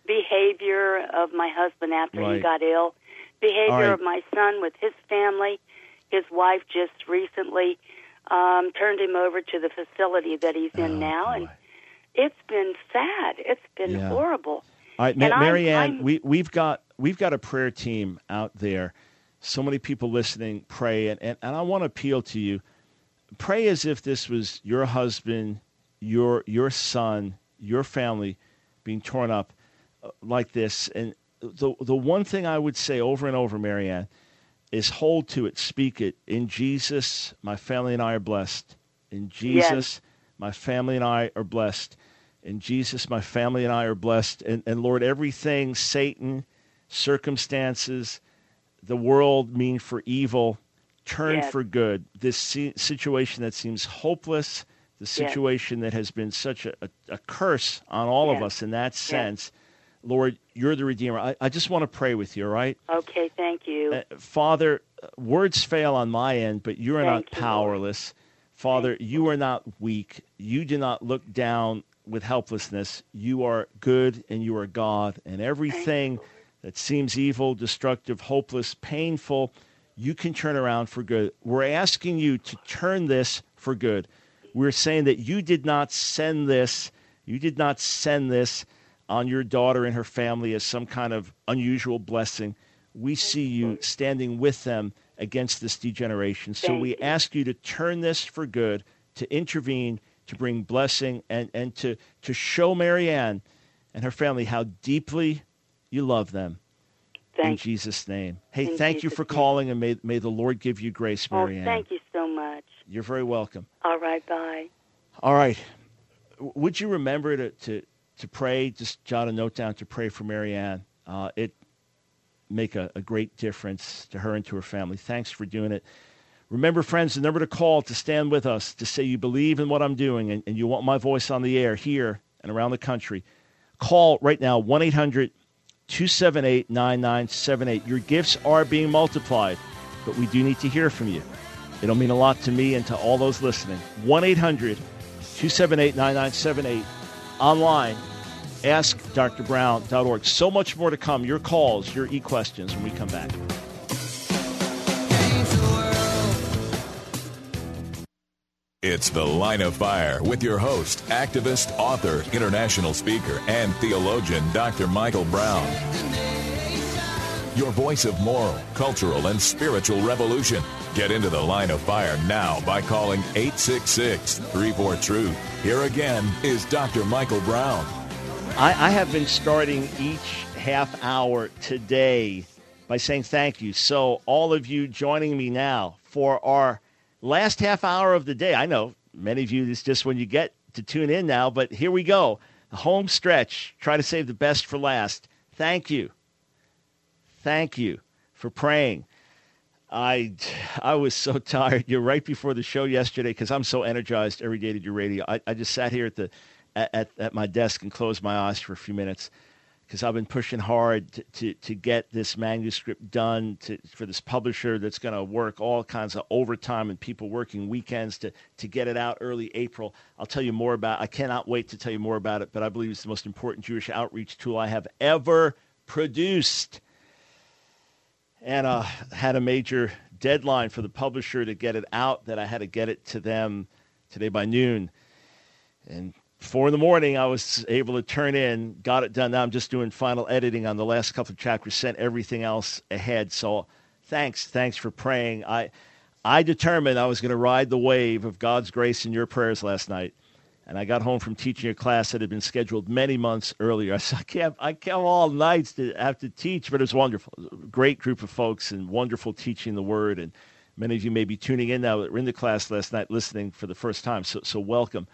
behavior of my husband after Right. he got ill, behavior All right. of my son with his family. His wife just recently um, turned him over to the facility that he's in Oh, now, boy. and it's been sad. It's been Yeah. horrible. All right, Ma- And I'm- Marianne, I'm- we, we've got we've got a prayer team out there. So many people listening pray, and, and, and I want to appeal to you. Pray as if this was your husband, your your son, your family being torn up uh, like this. And the the one thing I would say over and over, Marianne, is hold to it, speak it. In Jesus, my family and I are blessed. In Jesus, Yes. my family and I are blessed. In Jesus, my family and I are blessed. And, and Lord, everything Satan, circumstances, the world mean for evil, turn Yes. for good. This si- situation that seems hopeless, the situation that has been such a, a, a curse on all of Yes. us in that sense, Lord, you're the Redeemer. I, I just want to pray with you, all right? Okay, thank you. Uh, Father, uh, words fail on my end, but you are Thank not you, powerless. Father, you are not weak. You do not look down with helplessness. You are good and you are God. And everything that seems evil, destructive, hopeless, painful, you can turn around for good. We're asking you to turn this for good. We're saying that you did not send this, you did not send this on your daughter and her family as some kind of unusual blessing. We see you standing with them against this degeneration. So Thank we you. ask you to turn this for good, to intervene, to bring blessing, and, and to, to show Marianne and her family how deeply you love them. In Thank you. Jesus' name. Hey, In thank you Jesus' for name. calling, and may, may the Lord give you grace, Oh, Marianne. thank you so much. You're very welcome. All right, bye. All right. W- Would you remember to, to, to pray, just jot a note down to pray for Marianne? Uh, it make a, a great difference to her and to her family. Thanks for doing it. Remember, friends, the number to call to stand with us, to say you believe in what I'm doing and, and you want my voice on the air here and around the country. Call right now, one eight hundred two seven eight nine nine seven eight. Your gifts are being multiplied, but we do need to hear from you. It'll mean a lot to me and to all those listening. one eight hundred two seven eight nine nine seven eight. Online, ask D R brown dot org. So much more to come. Your calls, your e-questions when we come back. It's The Line of Fire with your host, activist, author, international speaker, and theologian, Doctor Michael Brown. Your voice of moral, cultural, and spiritual revolution. Get into the line of fire now by calling eight six six, three four, truth. Here again is Doctor Michael Brown. I, I have been starting each half hour today by saying thank you. So all of you joining me now for our last half hour of the day. I know many of you, this is just when you get to tune in now, but here we go. The home stretch. Try to save the best for last. Thank you. Thank you for praying. I I was so tired. You're right before the show yesterday because I'm so energized every day to do radio. I, I just sat here at the at, at my desk and closed my eyes for a few minutes because I've been pushing hard to, to, to get this manuscript done to, for this publisher that's going to work all kinds of overtime and people working weekends to, to get it out early April. I'll tell you more about it. I cannot wait to tell you more about it, but I believe it's the most important Jewish outreach tool I have ever produced. And uh, had a major deadline for the publisher to get it out that I had to get it to them today by noon. And four in the morning, I was able to turn in, got it done. Now I'm just doing final editing on the last couple of chapters, sent everything else ahead. So thanks, thanks for praying. I, I determined I was going to ride the wave of God's grace in your prayers last night. And I got home from teaching a class that had been scheduled many months earlier. I said, I can't, I can't all nights to have to teach, but it was wonderful. It was a great group of folks and wonderful teaching the word. And many of you may be tuning in now that were in the class last night listening for the first time. So, so welcome.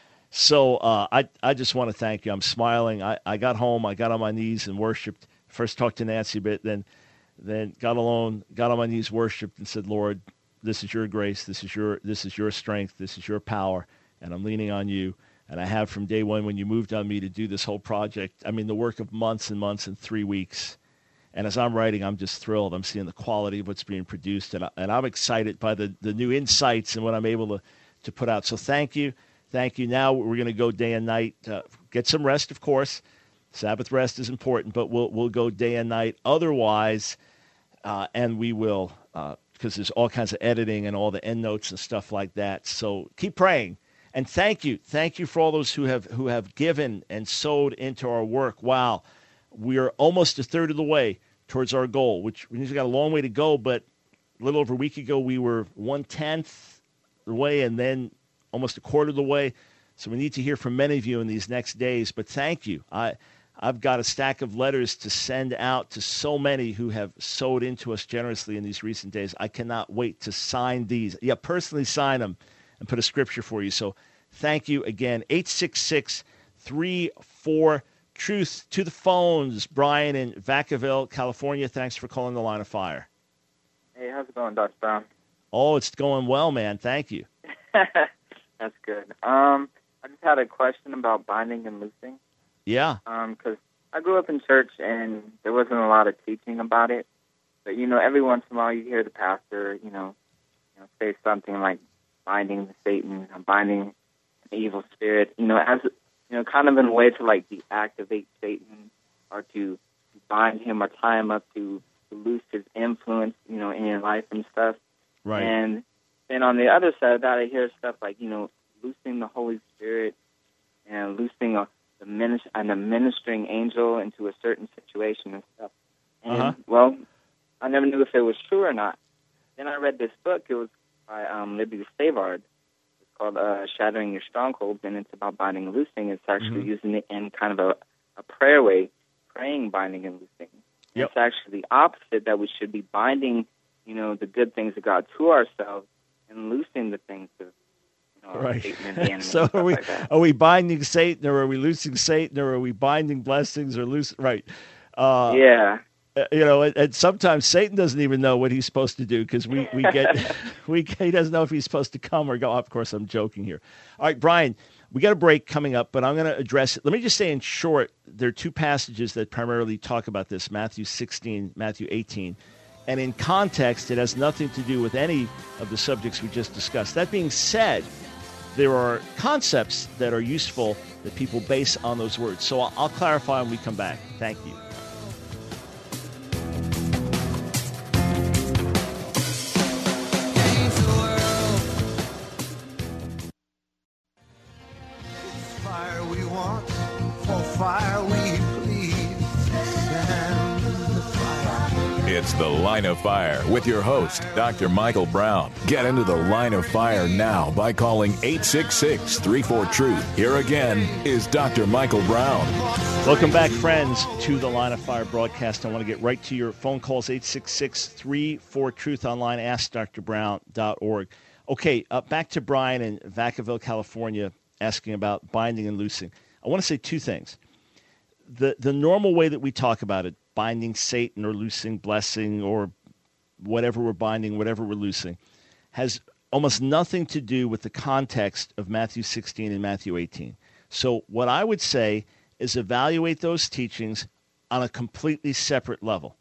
So uh, I, I just want to thank you. I'm smiling. I, I got home. I got on my knees and worshiped. First talked to Nancy a bit, then, then got alone, got on my knees, worshiped, and said, Lord, this is your grace. This is your, this is your strength. This is your power. And I'm leaning on you, and I have from day one when you moved on me to do this whole project. I mean, the work of months and months and three weeks. And as I'm writing, I'm just thrilled. I'm seeing the quality of what's being produced, and, I, and I'm excited by the, the new insights and what I'm able to, to put out. So thank you. Thank you. Now we're going to go day and night. Uh, get some rest, of course. Sabbath rest is important, but we'll we'll go day and night. Otherwise, uh, and we will, uh, because there's all kinds of editing and all the end notes and stuff like that. So keep praying. And thank you. Thank you for all those who have who have given and sowed into our work. Wow. We are almost a third of the way towards our goal, which we've got a long way to go, but a little over a week ago we were one-tenth the way and then almost a quarter of the way. So we need to hear from many of you in these next days. But thank you. I, I've got a stack of letters to send out to so many who have sowed into us generously in these recent days. I cannot wait to sign these. Yeah, personally sign them. And put a scripture for you. So thank you again. eight six six, three four, truth. To the phones. Brian in Vacaville, California. Thanks for calling the line of fire. Hey, how's it going, Doctor Brown? Oh, it's going well, man. Thank you. That's good. Um, I just had a question about binding and loosing. Yeah. Um, because I grew up in church and there wasn't a lot of teaching about it. But, you know, every once in a while you hear the pastor, you know, you know say something like, binding the Satan, binding an evil spirit, you know, as you know, kind of in a way to like deactivate Satan or to bind him or tie him up to, to loose his influence, you know, in your life and stuff. Right. And then on the other side of that, I hear stuff like, you know, loosing the Holy Spirit and loosing a the minister and a ministering angel into a certain situation and stuff. And uh-huh. well, I never knew if it was true or not. Then I read this book. It was by um, Libby Savard. It's called uh, Shattering Your Strongholds, and it's about binding and loosing. It's actually mm-hmm. using it in kind of a, a prayer way, praying, binding, and loosing. Yep. It's actually the opposite, that we should be binding, you know, the good things of God to ourselves and loosing the things of, you know, right. Satan and the enemy. So and are we, like that. are we binding Satan, or are we loosing Satan, or are we binding blessings or loose? Right. Uh, yeah. You know, and, and sometimes Satan doesn't even know what he's supposed to do because we, we get we he doesn't know if he's supposed to come or go. Of course, I'm joking here. All right, Brian, we got a break coming up, but I'm going to address it. Let me just say in short, there are two passages that primarily talk about this: Matthew sixteen, Matthew eighteen, and in context, it has nothing to do with any of the subjects we just discussed. That being said, there are concepts that are useful that people base on those words. So I'll, I'll clarify when we come back. Thank you. It's The Line of Fire with your host, Doctor Michael Brown. Get into the Line of Fire now by calling eight six six, three four, truth. Here again is Doctor Michael Brown. Welcome back, friends, to the Line of Fire broadcast. I want to get right to your phone calls, eight six six, three four, truth, online, ask dr brown dot org. Okay, uh, back to Brian in Vacaville, California, asking about binding and loosing. I want to say two things. The the normal way that we talk about it, binding Satan or loosing blessing or whatever we're binding, whatever we're loosing, has almost nothing to do with the context of Matthew sixteen and Matthew eighteen. So what I would say is evaluate those teachings on a completely separate level.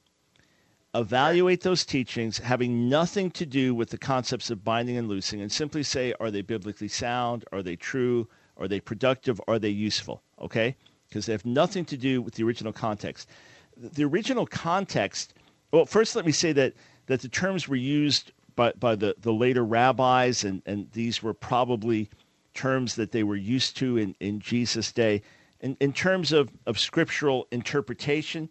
Evaluate those teachings having nothing to do with the concepts of binding and loosing, and simply say, are they biblically sound? Are they true? Are they productive? Are they useful? Okay? Because they have nothing to do with the original context. The original context, well, first let me say that, that the terms were used by, by the, the later rabbis, and, and these were probably terms that they were used to in, in Jesus' day. In, in terms of, of scriptural interpretation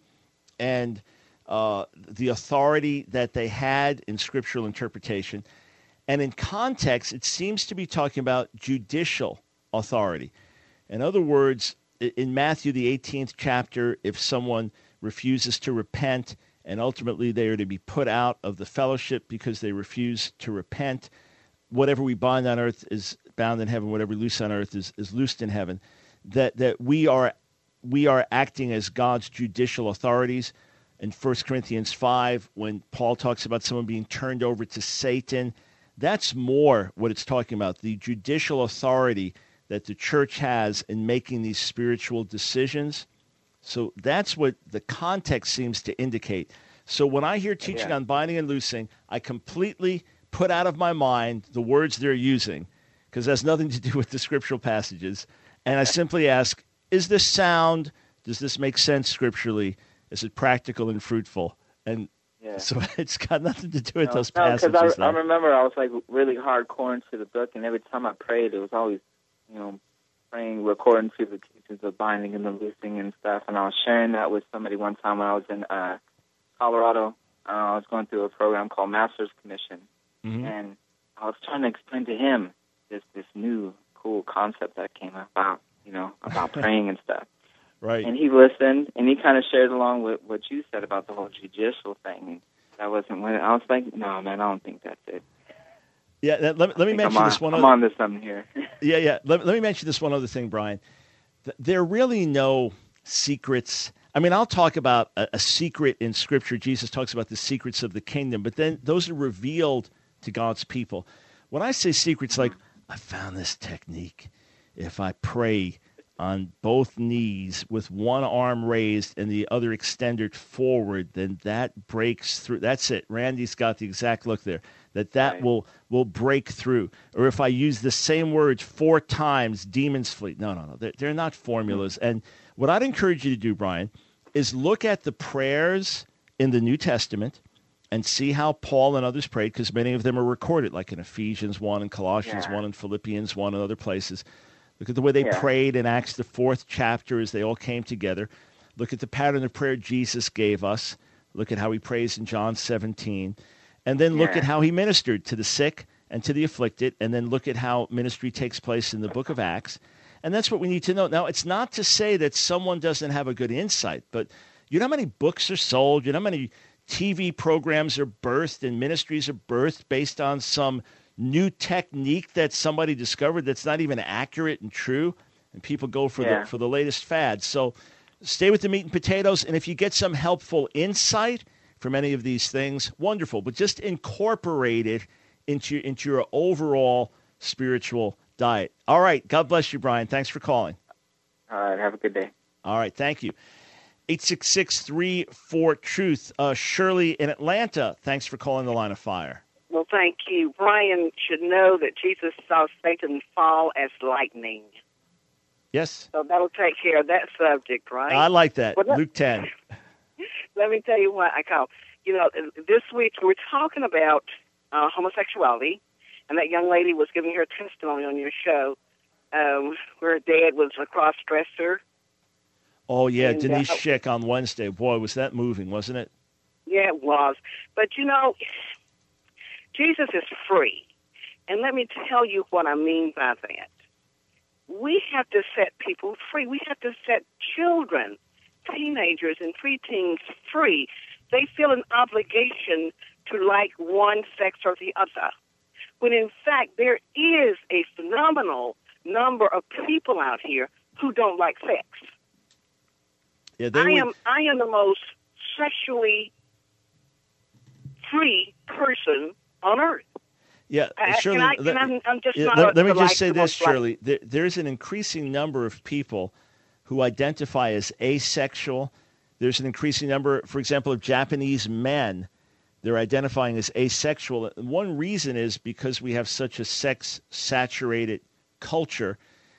and uh, the authority that they had in scriptural interpretation. And in context, it seems to be talking about judicial authority. In other words, in Matthew, the eighteenth chapter, if someone refuses to repent and ultimately they are to be put out of the fellowship because they refuse to repent, whatever we bind on earth is bound in heaven, whatever we loose on earth is, is loosed in heaven. That that we are we are acting as God's judicial authorities. In First Corinthians five, when Paul talks about someone being turned over to Satan, that's more what it's talking about, the judicial authority that the church has in making these spiritual decisions. So that's what the context seems to indicate. So when I hear teaching yeah. on binding and loosing, I completely put out of my mind the words they're using, because it has nothing to do with the scriptural passages. And I simply ask, is this sound? Does this make sense scripturally? Is it practical and fruitful? And yeah. so it's got nothing to do with no, those no, passages. Because I, I remember I was like really hardcore into the book, and every time I prayed, it was always, you know, praying according to the teachings of binding and the loosing and stuff. And I was sharing that with somebody one time when I was in uh, Colorado. Uh, I was going through a program called Master's Commission, mm-hmm. and I was trying to explain to him this this new cool concept that came about, you know, about praying and stuff. Right. And he listened, and he kind of shared along with what you said about the whole judicial thing. And that wasn't when I was like, no, man, I don't think that's it. Yeah, that, let, let me mention I'm on, this one. I'm other, on to something here. yeah, yeah. Let, let me mention this one other thing, Brian. There are really no secrets. I mean, I'll talk about a, a secret in Scripture. Jesus talks about the secrets of the kingdom, but then those are revealed to God's people. When I say secrets, like, I found this technique. If I pray on both knees with one arm raised and the other extended forward, then that breaks through. That's it. Randy's got the exact look there. That that right. will will break through. Or if I use the same words four times, demons flee. No, no, no. They're, they're not formulas. Mm-hmm. And what I'd encourage you to do, Brian, is look at the prayers in the New Testament and see how Paul and others prayed, because many of them are recorded, like in Ephesians one and Colossians yeah. one and Philippians one and other places. Look at the way they yeah. prayed in Acts, the fourth chapter, as they all came together. Look at the pattern of prayer Jesus gave us. Look at how he prays in John seventeen. And then look yeah. at how he ministered to the sick and to the afflicted. And then look at how ministry takes place in the book of Acts. And that's what we need to know. Now, it's not to say that someone doesn't have a good insight, but you know how many books are sold? You know how many T V programs are birthed and ministries are birthed based on some new technique that somebody discovered that's not even accurate and true, and people go for yeah. the for the latest fad. So stay with the meat and potatoes, and if you get some helpful insight from any of these things, wonderful. But just incorporate it into into your overall spiritual diet. All right. God bless you, Brian. Thanks for calling. All right. Have a good day. All right. Thank you. eight six six, three four, truth. Uh, Shirley in Atlanta, thanks for calling the Line of Fire. Well, thank you. Brian should know that Jesus saw Satan fall as lightning. Yes. So that'll take care of that subject, right? I like that. Well, Luke ten. Let me tell you what I call. You know, this week we were talking about uh, homosexuality, and that young lady was giving her testimony on your show um, where her dad was a cross-dresser. Oh, yeah, and, Denise uh, Schick on Wednesday. Boy, was that moving, wasn't it? Yeah, it was. But, you know, Jesus is free. And let me tell you what I mean by that. We have to set people free. We have to set children, teenagers, and preteens free. They feel an obligation to like one sex or the other, when in fact there is a phenomenal number of people out here who don't like sex. Yeah, they I would... am I am the most sexually free person on earth. Yeah, Uh, Shirley, and I- let, and I'm- I'm just yeah, not let, a- let me like just say the this, most like- Shirley. There, there's an increasing number of people who identify as asexual. There's an increasing number, for example, of Japanese men. They're identifying as asexual. And one reason is because we have such a sex-saturated culture,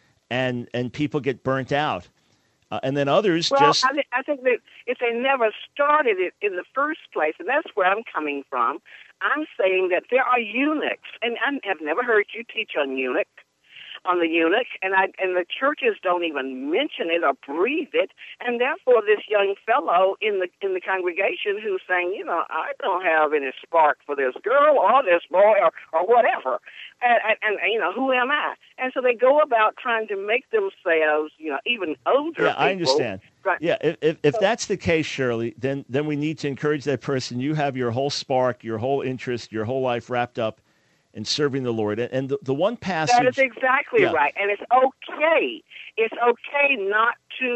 and and people get burnt out. Uh, and then others Well, just... I, th- I think that if they never started it in the first place, and that's where I'm coming from, I'm saying that there are eunuchs, and I have never heard you teach on eunuch, on the eunuch, and I and the churches don't even mention it or breathe it, and therefore this young fellow in the in the congregation who's saying, you know, I don't have any spark for this girl or this boy or or whatever, and, and, and you know, who am I? And so they go about trying to make themselves, you know, even older. Yeah, I people, understand. right. Yeah, if, if, if that's the case, Shirley, then then we need to encourage that person. You have your whole spark, your whole interest, your whole life wrapped up in serving the Lord. And the, the one passage... That is exactly yeah. right. And it's okay. It's okay not to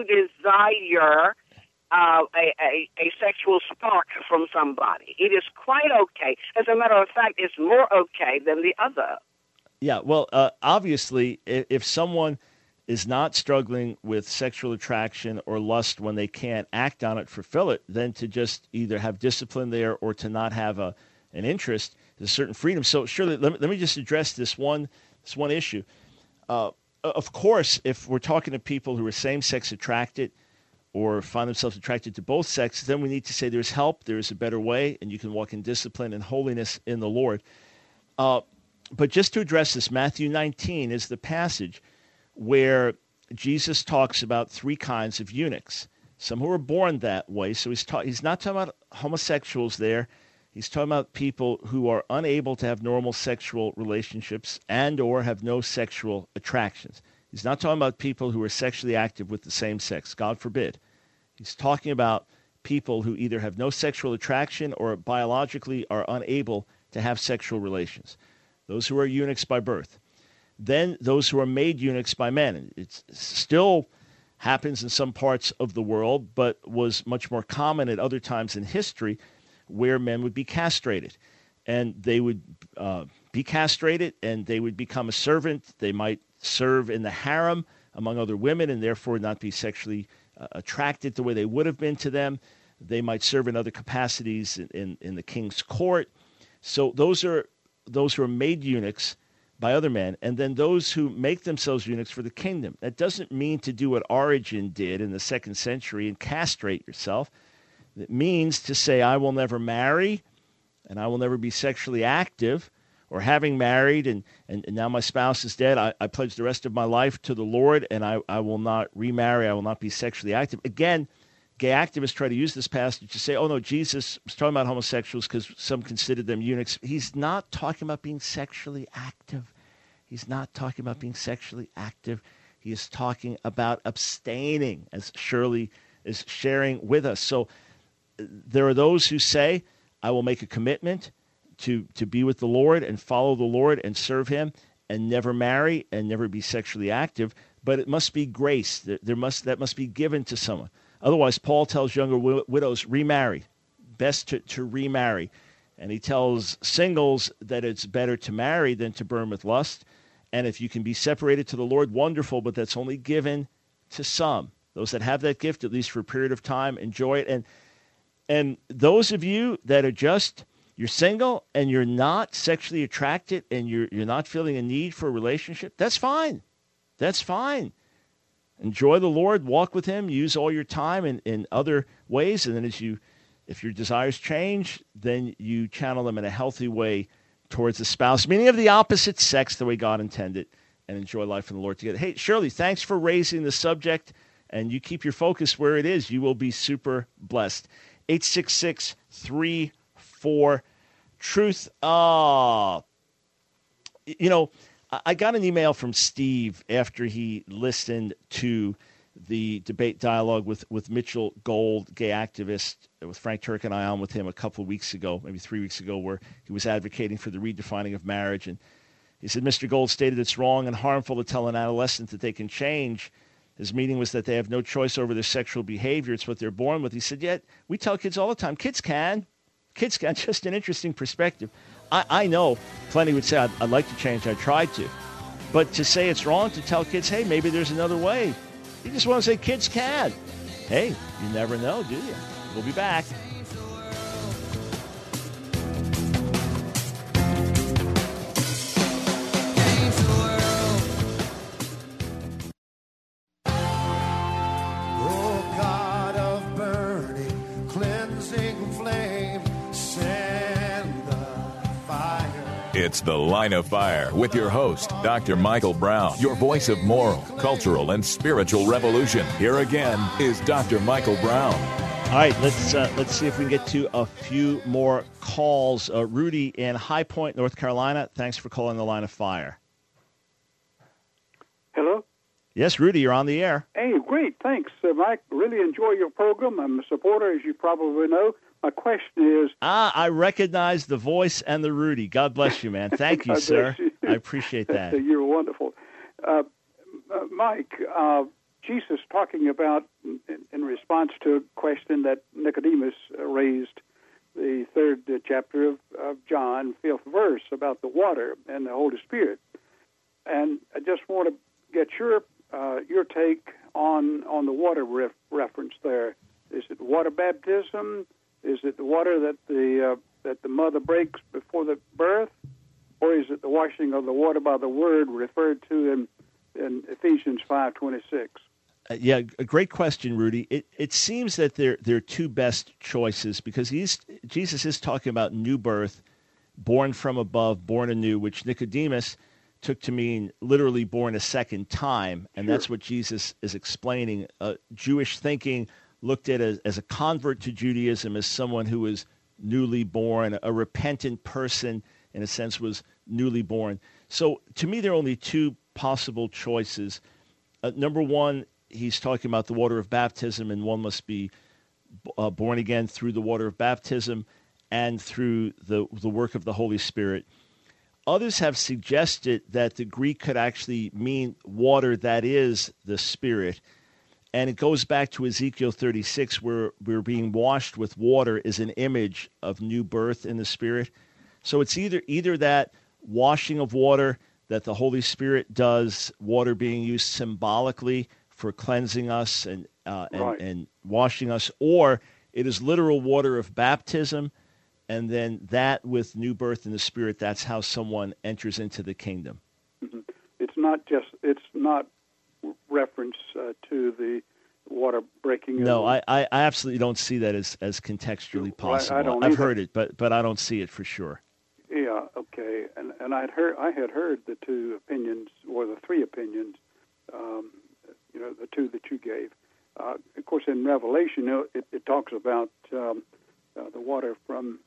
desire uh, a, a, a sexual spark from somebody. It is quite okay. As a matter of fact, it's more okay than the other. Yeah, well, uh, obviously, if, if someone is not struggling with sexual attraction or lust when they can't act on it, fulfill it, then to just either have discipline there or to not have a an interest, there's a certain freedom. So, surely, let me, let me just address this one this one issue. Uh, of course, if we're talking to people who are same-sex attracted or find themselves attracted to both sexes, then we need to say there's help, there's a better way, and you can walk in discipline and holiness in the Lord. Uh, but just to address this, Matthew nineteen is the passage where Jesus talks about three kinds of eunuchs. Some who are born that way. So he's ta- he's not talking about homosexuals there. He's talking about people who are unable to have normal sexual relationships and or have no sexual attractions. He's not talking about people who are sexually active with the same sex. God forbid. He's talking about people who either have no sexual attraction or biologically are unable to have sexual relations. Those who are eunuchs by birth. Then those who are made eunuchs by men. It still happens in some parts of the world, but was much more common at other times in history, where men would be castrated. And they would uh, be castrated, and they would become a servant. They might serve in the harem among other women and therefore not be sexually uh, attracted the way they would have been to them. They might serve in other capacities in, in, in the king's court. So those are those who are made eunuchs by other men, and then those who make themselves eunuchs for the kingdom. That doesn't mean to do what Origen did in the second century and castrate yourself. It means to say, I will never marry, and I will never be sexually active, or having married, and, and, and now my spouse is dead, I, I pledge the rest of my life to the Lord, and I, I will not remarry, I will not be sexually active. Again, gay activists try to use this passage to say, oh, no, Jesus was talking about homosexuals because some considered them eunuchs. He's not talking about being sexually active. He's not talking about being sexually active. He is talking about abstaining, as Shirley is sharing with us. So there are those who say, I will make a commitment to, to be with the Lord and follow the Lord and serve him and never marry and never be sexually active, but it must be grace. There, there must that must be given to someone. Otherwise, Paul tells younger wi- widows, remarry. Best to, to remarry. And he tells singles that it's better to marry than to burn with lust. And if you can be separated to the Lord, wonderful, but that's only given to some. Those that have that gift, at least for a period of time, enjoy it. And and those of you that are just, you're single and you're not sexually attracted and you're you're not feeling a need for a relationship, that's fine. That's fine. Enjoy the Lord, walk with him, use all your time in, in other ways, and then as you, if your desires change, then you channel them in a healthy way towards the spouse, meaning of the opposite sex, the way God intended, and enjoy life in the Lord together. Hey, Shirley, thanks for raising the subject, and you keep your focus where it is. You will be super blessed. eight six six, three four, truth. Uh, you know, I got an email from Steve after he listened to the debate dialogue with, with Mitchell Gold, gay activist, with Frank Turk and I on with him a couple of weeks ago, maybe three weeks ago, where he was advocating for the redefining of marriage. And he said, Mister Gold stated it's wrong and harmful to tell an adolescent that they can change. His meaning was that they have no choice over their sexual behavior. It's what they're born with. He said, yet yeah, we tell kids all the time, kids can. Kids can. Just an interesting perspective. I, I know plenty would say, I'd, I'd like to change. I tried to. But to say it's wrong to tell kids, hey, maybe there's another way. You just want to say kids can. Hey, you never know, do you? We'll be back. It's The Line of Fire with your host, Doctor Michael Brown, your voice of moral, cultural, and spiritual revolution. Here again is Doctor Michael Brown. All right, let's uh, let's see if we can get to a few more calls. Uh, Rudy in High Point, North Carolina, thanks for calling The Line of Fire. Hello? Yes, Rudy, you're on the air. Hey, great, thanks, uh, Mike. Really enjoy your program. I'm a supporter, as you probably know. My question is... Ah, I recognize the voice and the Rudy. God bless you, man. Thank you, sir. You. I appreciate that. You're wonderful. Uh, uh, Mike, uh, Jesus talking about, in, in response to a question that Nicodemus raised, the third uh, chapter of, of John, fifth verse, about the water and the Holy Spirit. And I just want to get your uh, your take on, on the water ref- reference there. Is it water baptism? Is it the water that the uh, that the mother breaks before the birth, or is it the washing of the water by the word referred to in in Ephesians five twenty six? Uh, yeah, a great question, Rudy. It it seems that there there are two best choices because he's Jesus is talking about new birth, born from above, born anew, which Nicodemus took to mean literally born a second time, and sure. That's what Jesus is explaining. Uh, Jewish thinking looked at as, as a convert to Judaism as someone who was newly born, a repentant person, in a sense, was newly born. So to me, there are only two possible choices. Uh, number one, he's talking about the water of baptism, and one must be uh, born again through the water of baptism and through the, the work of the Holy Spirit. Others have suggested that the Greek could actually mean water that is the Spirit. And it goes back to Ezekiel thirty-six, where we're being washed with water is an image of new birth in the Spirit. So it's either either that washing of water that the Holy Spirit does, water being used symbolically for cleansing us and uh, and, right. and washing us, or it is literal water of baptism, and then that with new birth in the Spirit, that's how someone enters into the kingdom. Mm-hmm. It's not just, it's not reference uh, to the water breaking. No, I, I absolutely don't see that as, as contextually possible. I, I don't I've either. heard it, but but I don't see it for sure. Yeah, okay, and and I'd heard I had heard the two opinions or the three opinions, um, you know, the two that you gave. Uh, of course, in Revelation, you know, it, it talks about um, uh, the water from.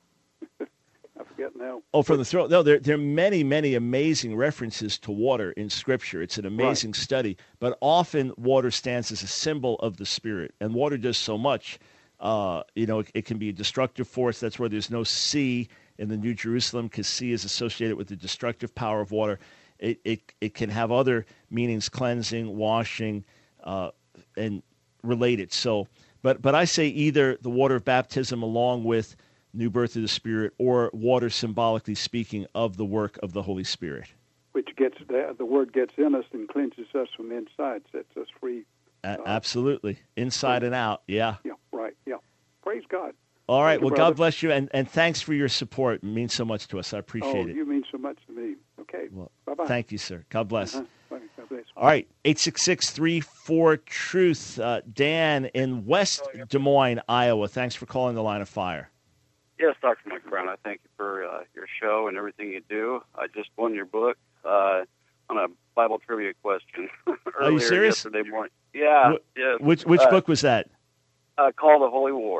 I forget now. Oh, from the throat. No, there, there are many, many amazing references to water in Scripture. It's an amazing right. study. But often water stands as a symbol of the Spirit. And water does so much. Uh, you know, it, it can be a destructive force. That's where there's no sea in the New Jerusalem, because sea is associated with the destructive power of water. It it, it can have other meanings, cleansing, washing, uh, and related. So, but but I say either the water of baptism along with new birth of the Spirit, or water symbolically speaking of the work of the Holy Spirit. Which gets the, the word gets in us and cleanses us from inside, sets us free. Uh, Absolutely. Inside and out, yeah. Yeah, right, yeah. Praise God. All right, Thank well, you, God bless you, and, and thanks for your support. It means so much to us. I appreciate oh, it. you mean so much to me. Okay, well, bye-bye. Thank you, sir. God bless. Uh-huh. Bye. God bless. All right, eight six six, three four, truth. Uh, Dan in West Des Moines, Iowa, thanks for calling the Line of Fire. Yes, Doctor Mike Brown, I thank you for uh, your show and everything you do. I just won your book uh, on a Bible trivia question Are you serious? yesterday morning. Yeah. Wh- yes. Which which uh, book was that? Uh, Call the Holy War.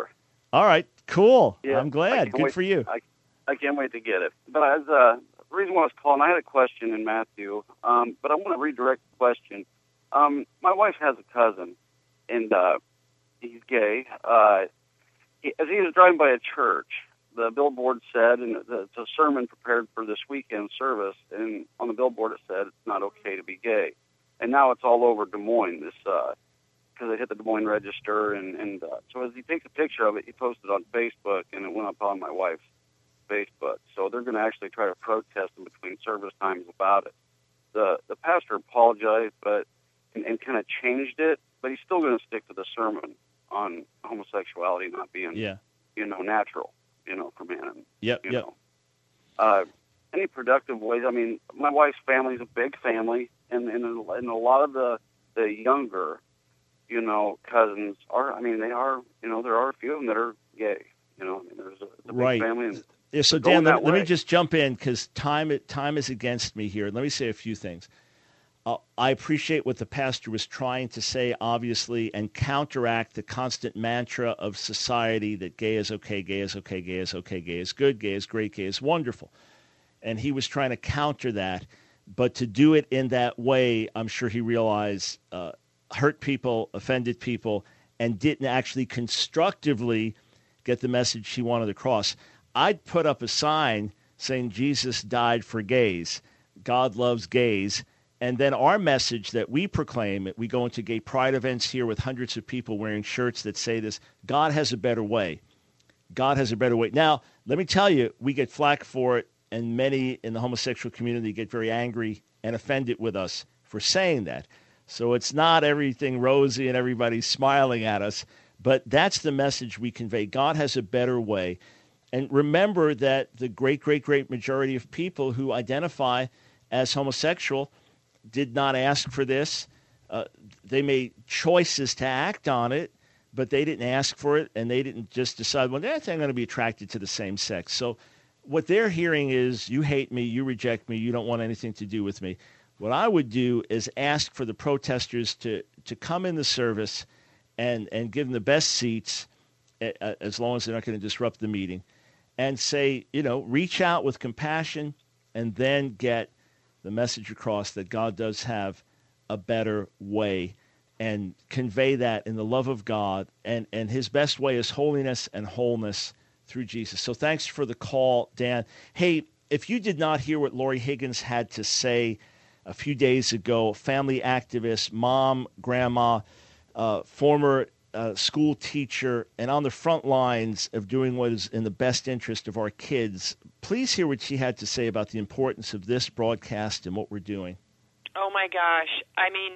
All right, cool. Yeah, I'm glad. Good wait, for you. I, I can't wait to get it. But as uh, the reason why I was calling, I had a question in Matthew, um, but I want to redirect the question. Um, my wife has a cousin, and uh, he's gay. Uh, he, as he was driving by a church, the billboard said, and it's a sermon prepared for this weekend service, and on the billboard it said it's not okay to be gay. And now it's all over Des Moines, this uh, because it hit the Des Moines Register. And, and uh, so as he takes a picture of it, he posted it on Facebook, and it went up on my wife's Facebook. So they're going to actually try to protest in between service times about it. The the pastor apologized, but and, and kind of changed it, but he's still going to stick to the sermon on homosexuality not being, yeah. you know, natural, you know, for man. Yep, you yep. know. Uh, any productive ways? I mean, my wife's family is a big family, and, and, and a lot of the, the younger, you know, cousins are, I mean, they are, you know, there are a few of them that are gay. You know, I mean, there's a, it's a big right. family. And yeah, so, Dan, let, let me just jump in because time, time is against me here. Let me say a few things. Uh, I appreciate what the pastor was trying to say, obviously, and counteract the constant mantra of society that gay is okay, gay is okay, gay is okay, gay is good, gay is great, gay is wonderful. And he was trying to counter that. But to do it in that way, I'm sure he realized uh, hurt people, offended people, and didn't actually constructively get the message he wanted across. I'd put up a sign saying Jesus died for gays. God loves gays. And then our message that we proclaim, we go into gay pride events here with hundreds of people wearing shirts that say this, God has a better way. God has a better way. Now, let me tell you, we get flack for it, and many in the homosexual community get very angry and offended with us for saying that. So it's not everything rosy and everybody's smiling at us, but that's the message we convey. God has a better way. And remember that the great, great, great majority of people who identify as homosexual did not ask for this. Uh, they made choices to act on it, but they didn't ask for it, and they didn't just decide, well, I think I'm going to be attracted to the same sex. So what they're hearing is, you hate me, you reject me, you don't want anything to do with me. What I would do is ask for the protesters to, to come in the service and, and give them the best seats, uh, as long as they're not going to disrupt the meeting, and say, you know, reach out with compassion and then get the message across that God does have a better way, and convey that in the love of God. And, and his best way is holiness and wholeness through Jesus. So thanks for the call, Dan. Hey, if you did not hear what Lori Higgins had to say a few days ago, family activist, mom, grandma, uh, former uh, school teacher, and on the front lines of doing what is in the best interest of our kids, please hear what she had to say about the importance of this broadcast and what we're doing. Oh, my gosh. I mean,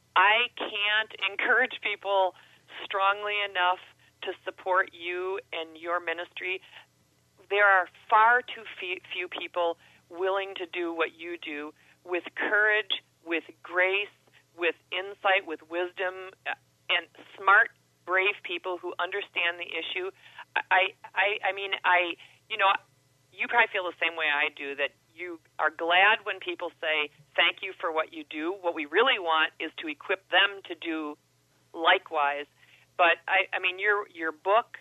I can't encourage people strongly enough to support you and your ministry. There are far too few people willing to do what you do with courage, with grace, with insight, with wisdom, and smart, brave people who understand the issue. I, I, I mean, I, you know, you probably feel the same way I do, that you are glad when people say, thank you for what you do. What we really want is to equip them to do likewise. But, I, I mean, your your book,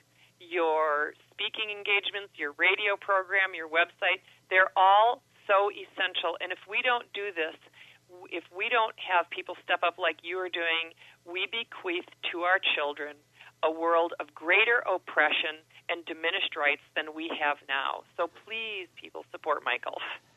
your speaking engagements, your radio program, your website, they're all so essential. And if we don't do this, if we don't have people step up like you are doing, we bequeath to our children a world of greater oppression and diminished rights than we have now. So please, people, support Michael.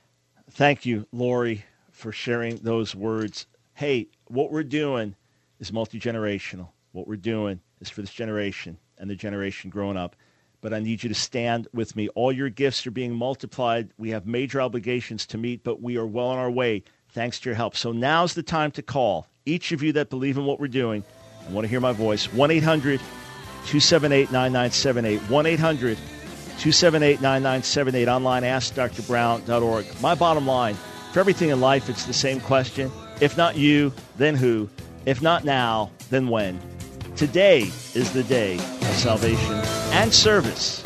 Thank you, Lori, for sharing those words. Hey, what we're doing is multi-generational. What we're doing is for this generation and the generation growing up. But I need you to stand with me. All your gifts are being multiplied. We have major obligations to meet, but we are well on our way thanks to your help. So now's the time to call. Each of you that believe in what we're doing and want to hear my voice, one eight hundred two seven eight nine nine seven eight, one eight hundred two seven eight nine nine seven eight, online, ask dr brown dot org. My bottom line, for everything in life, it's the same question. If not you, then who? If not now, then when? Today is the day of salvation and service.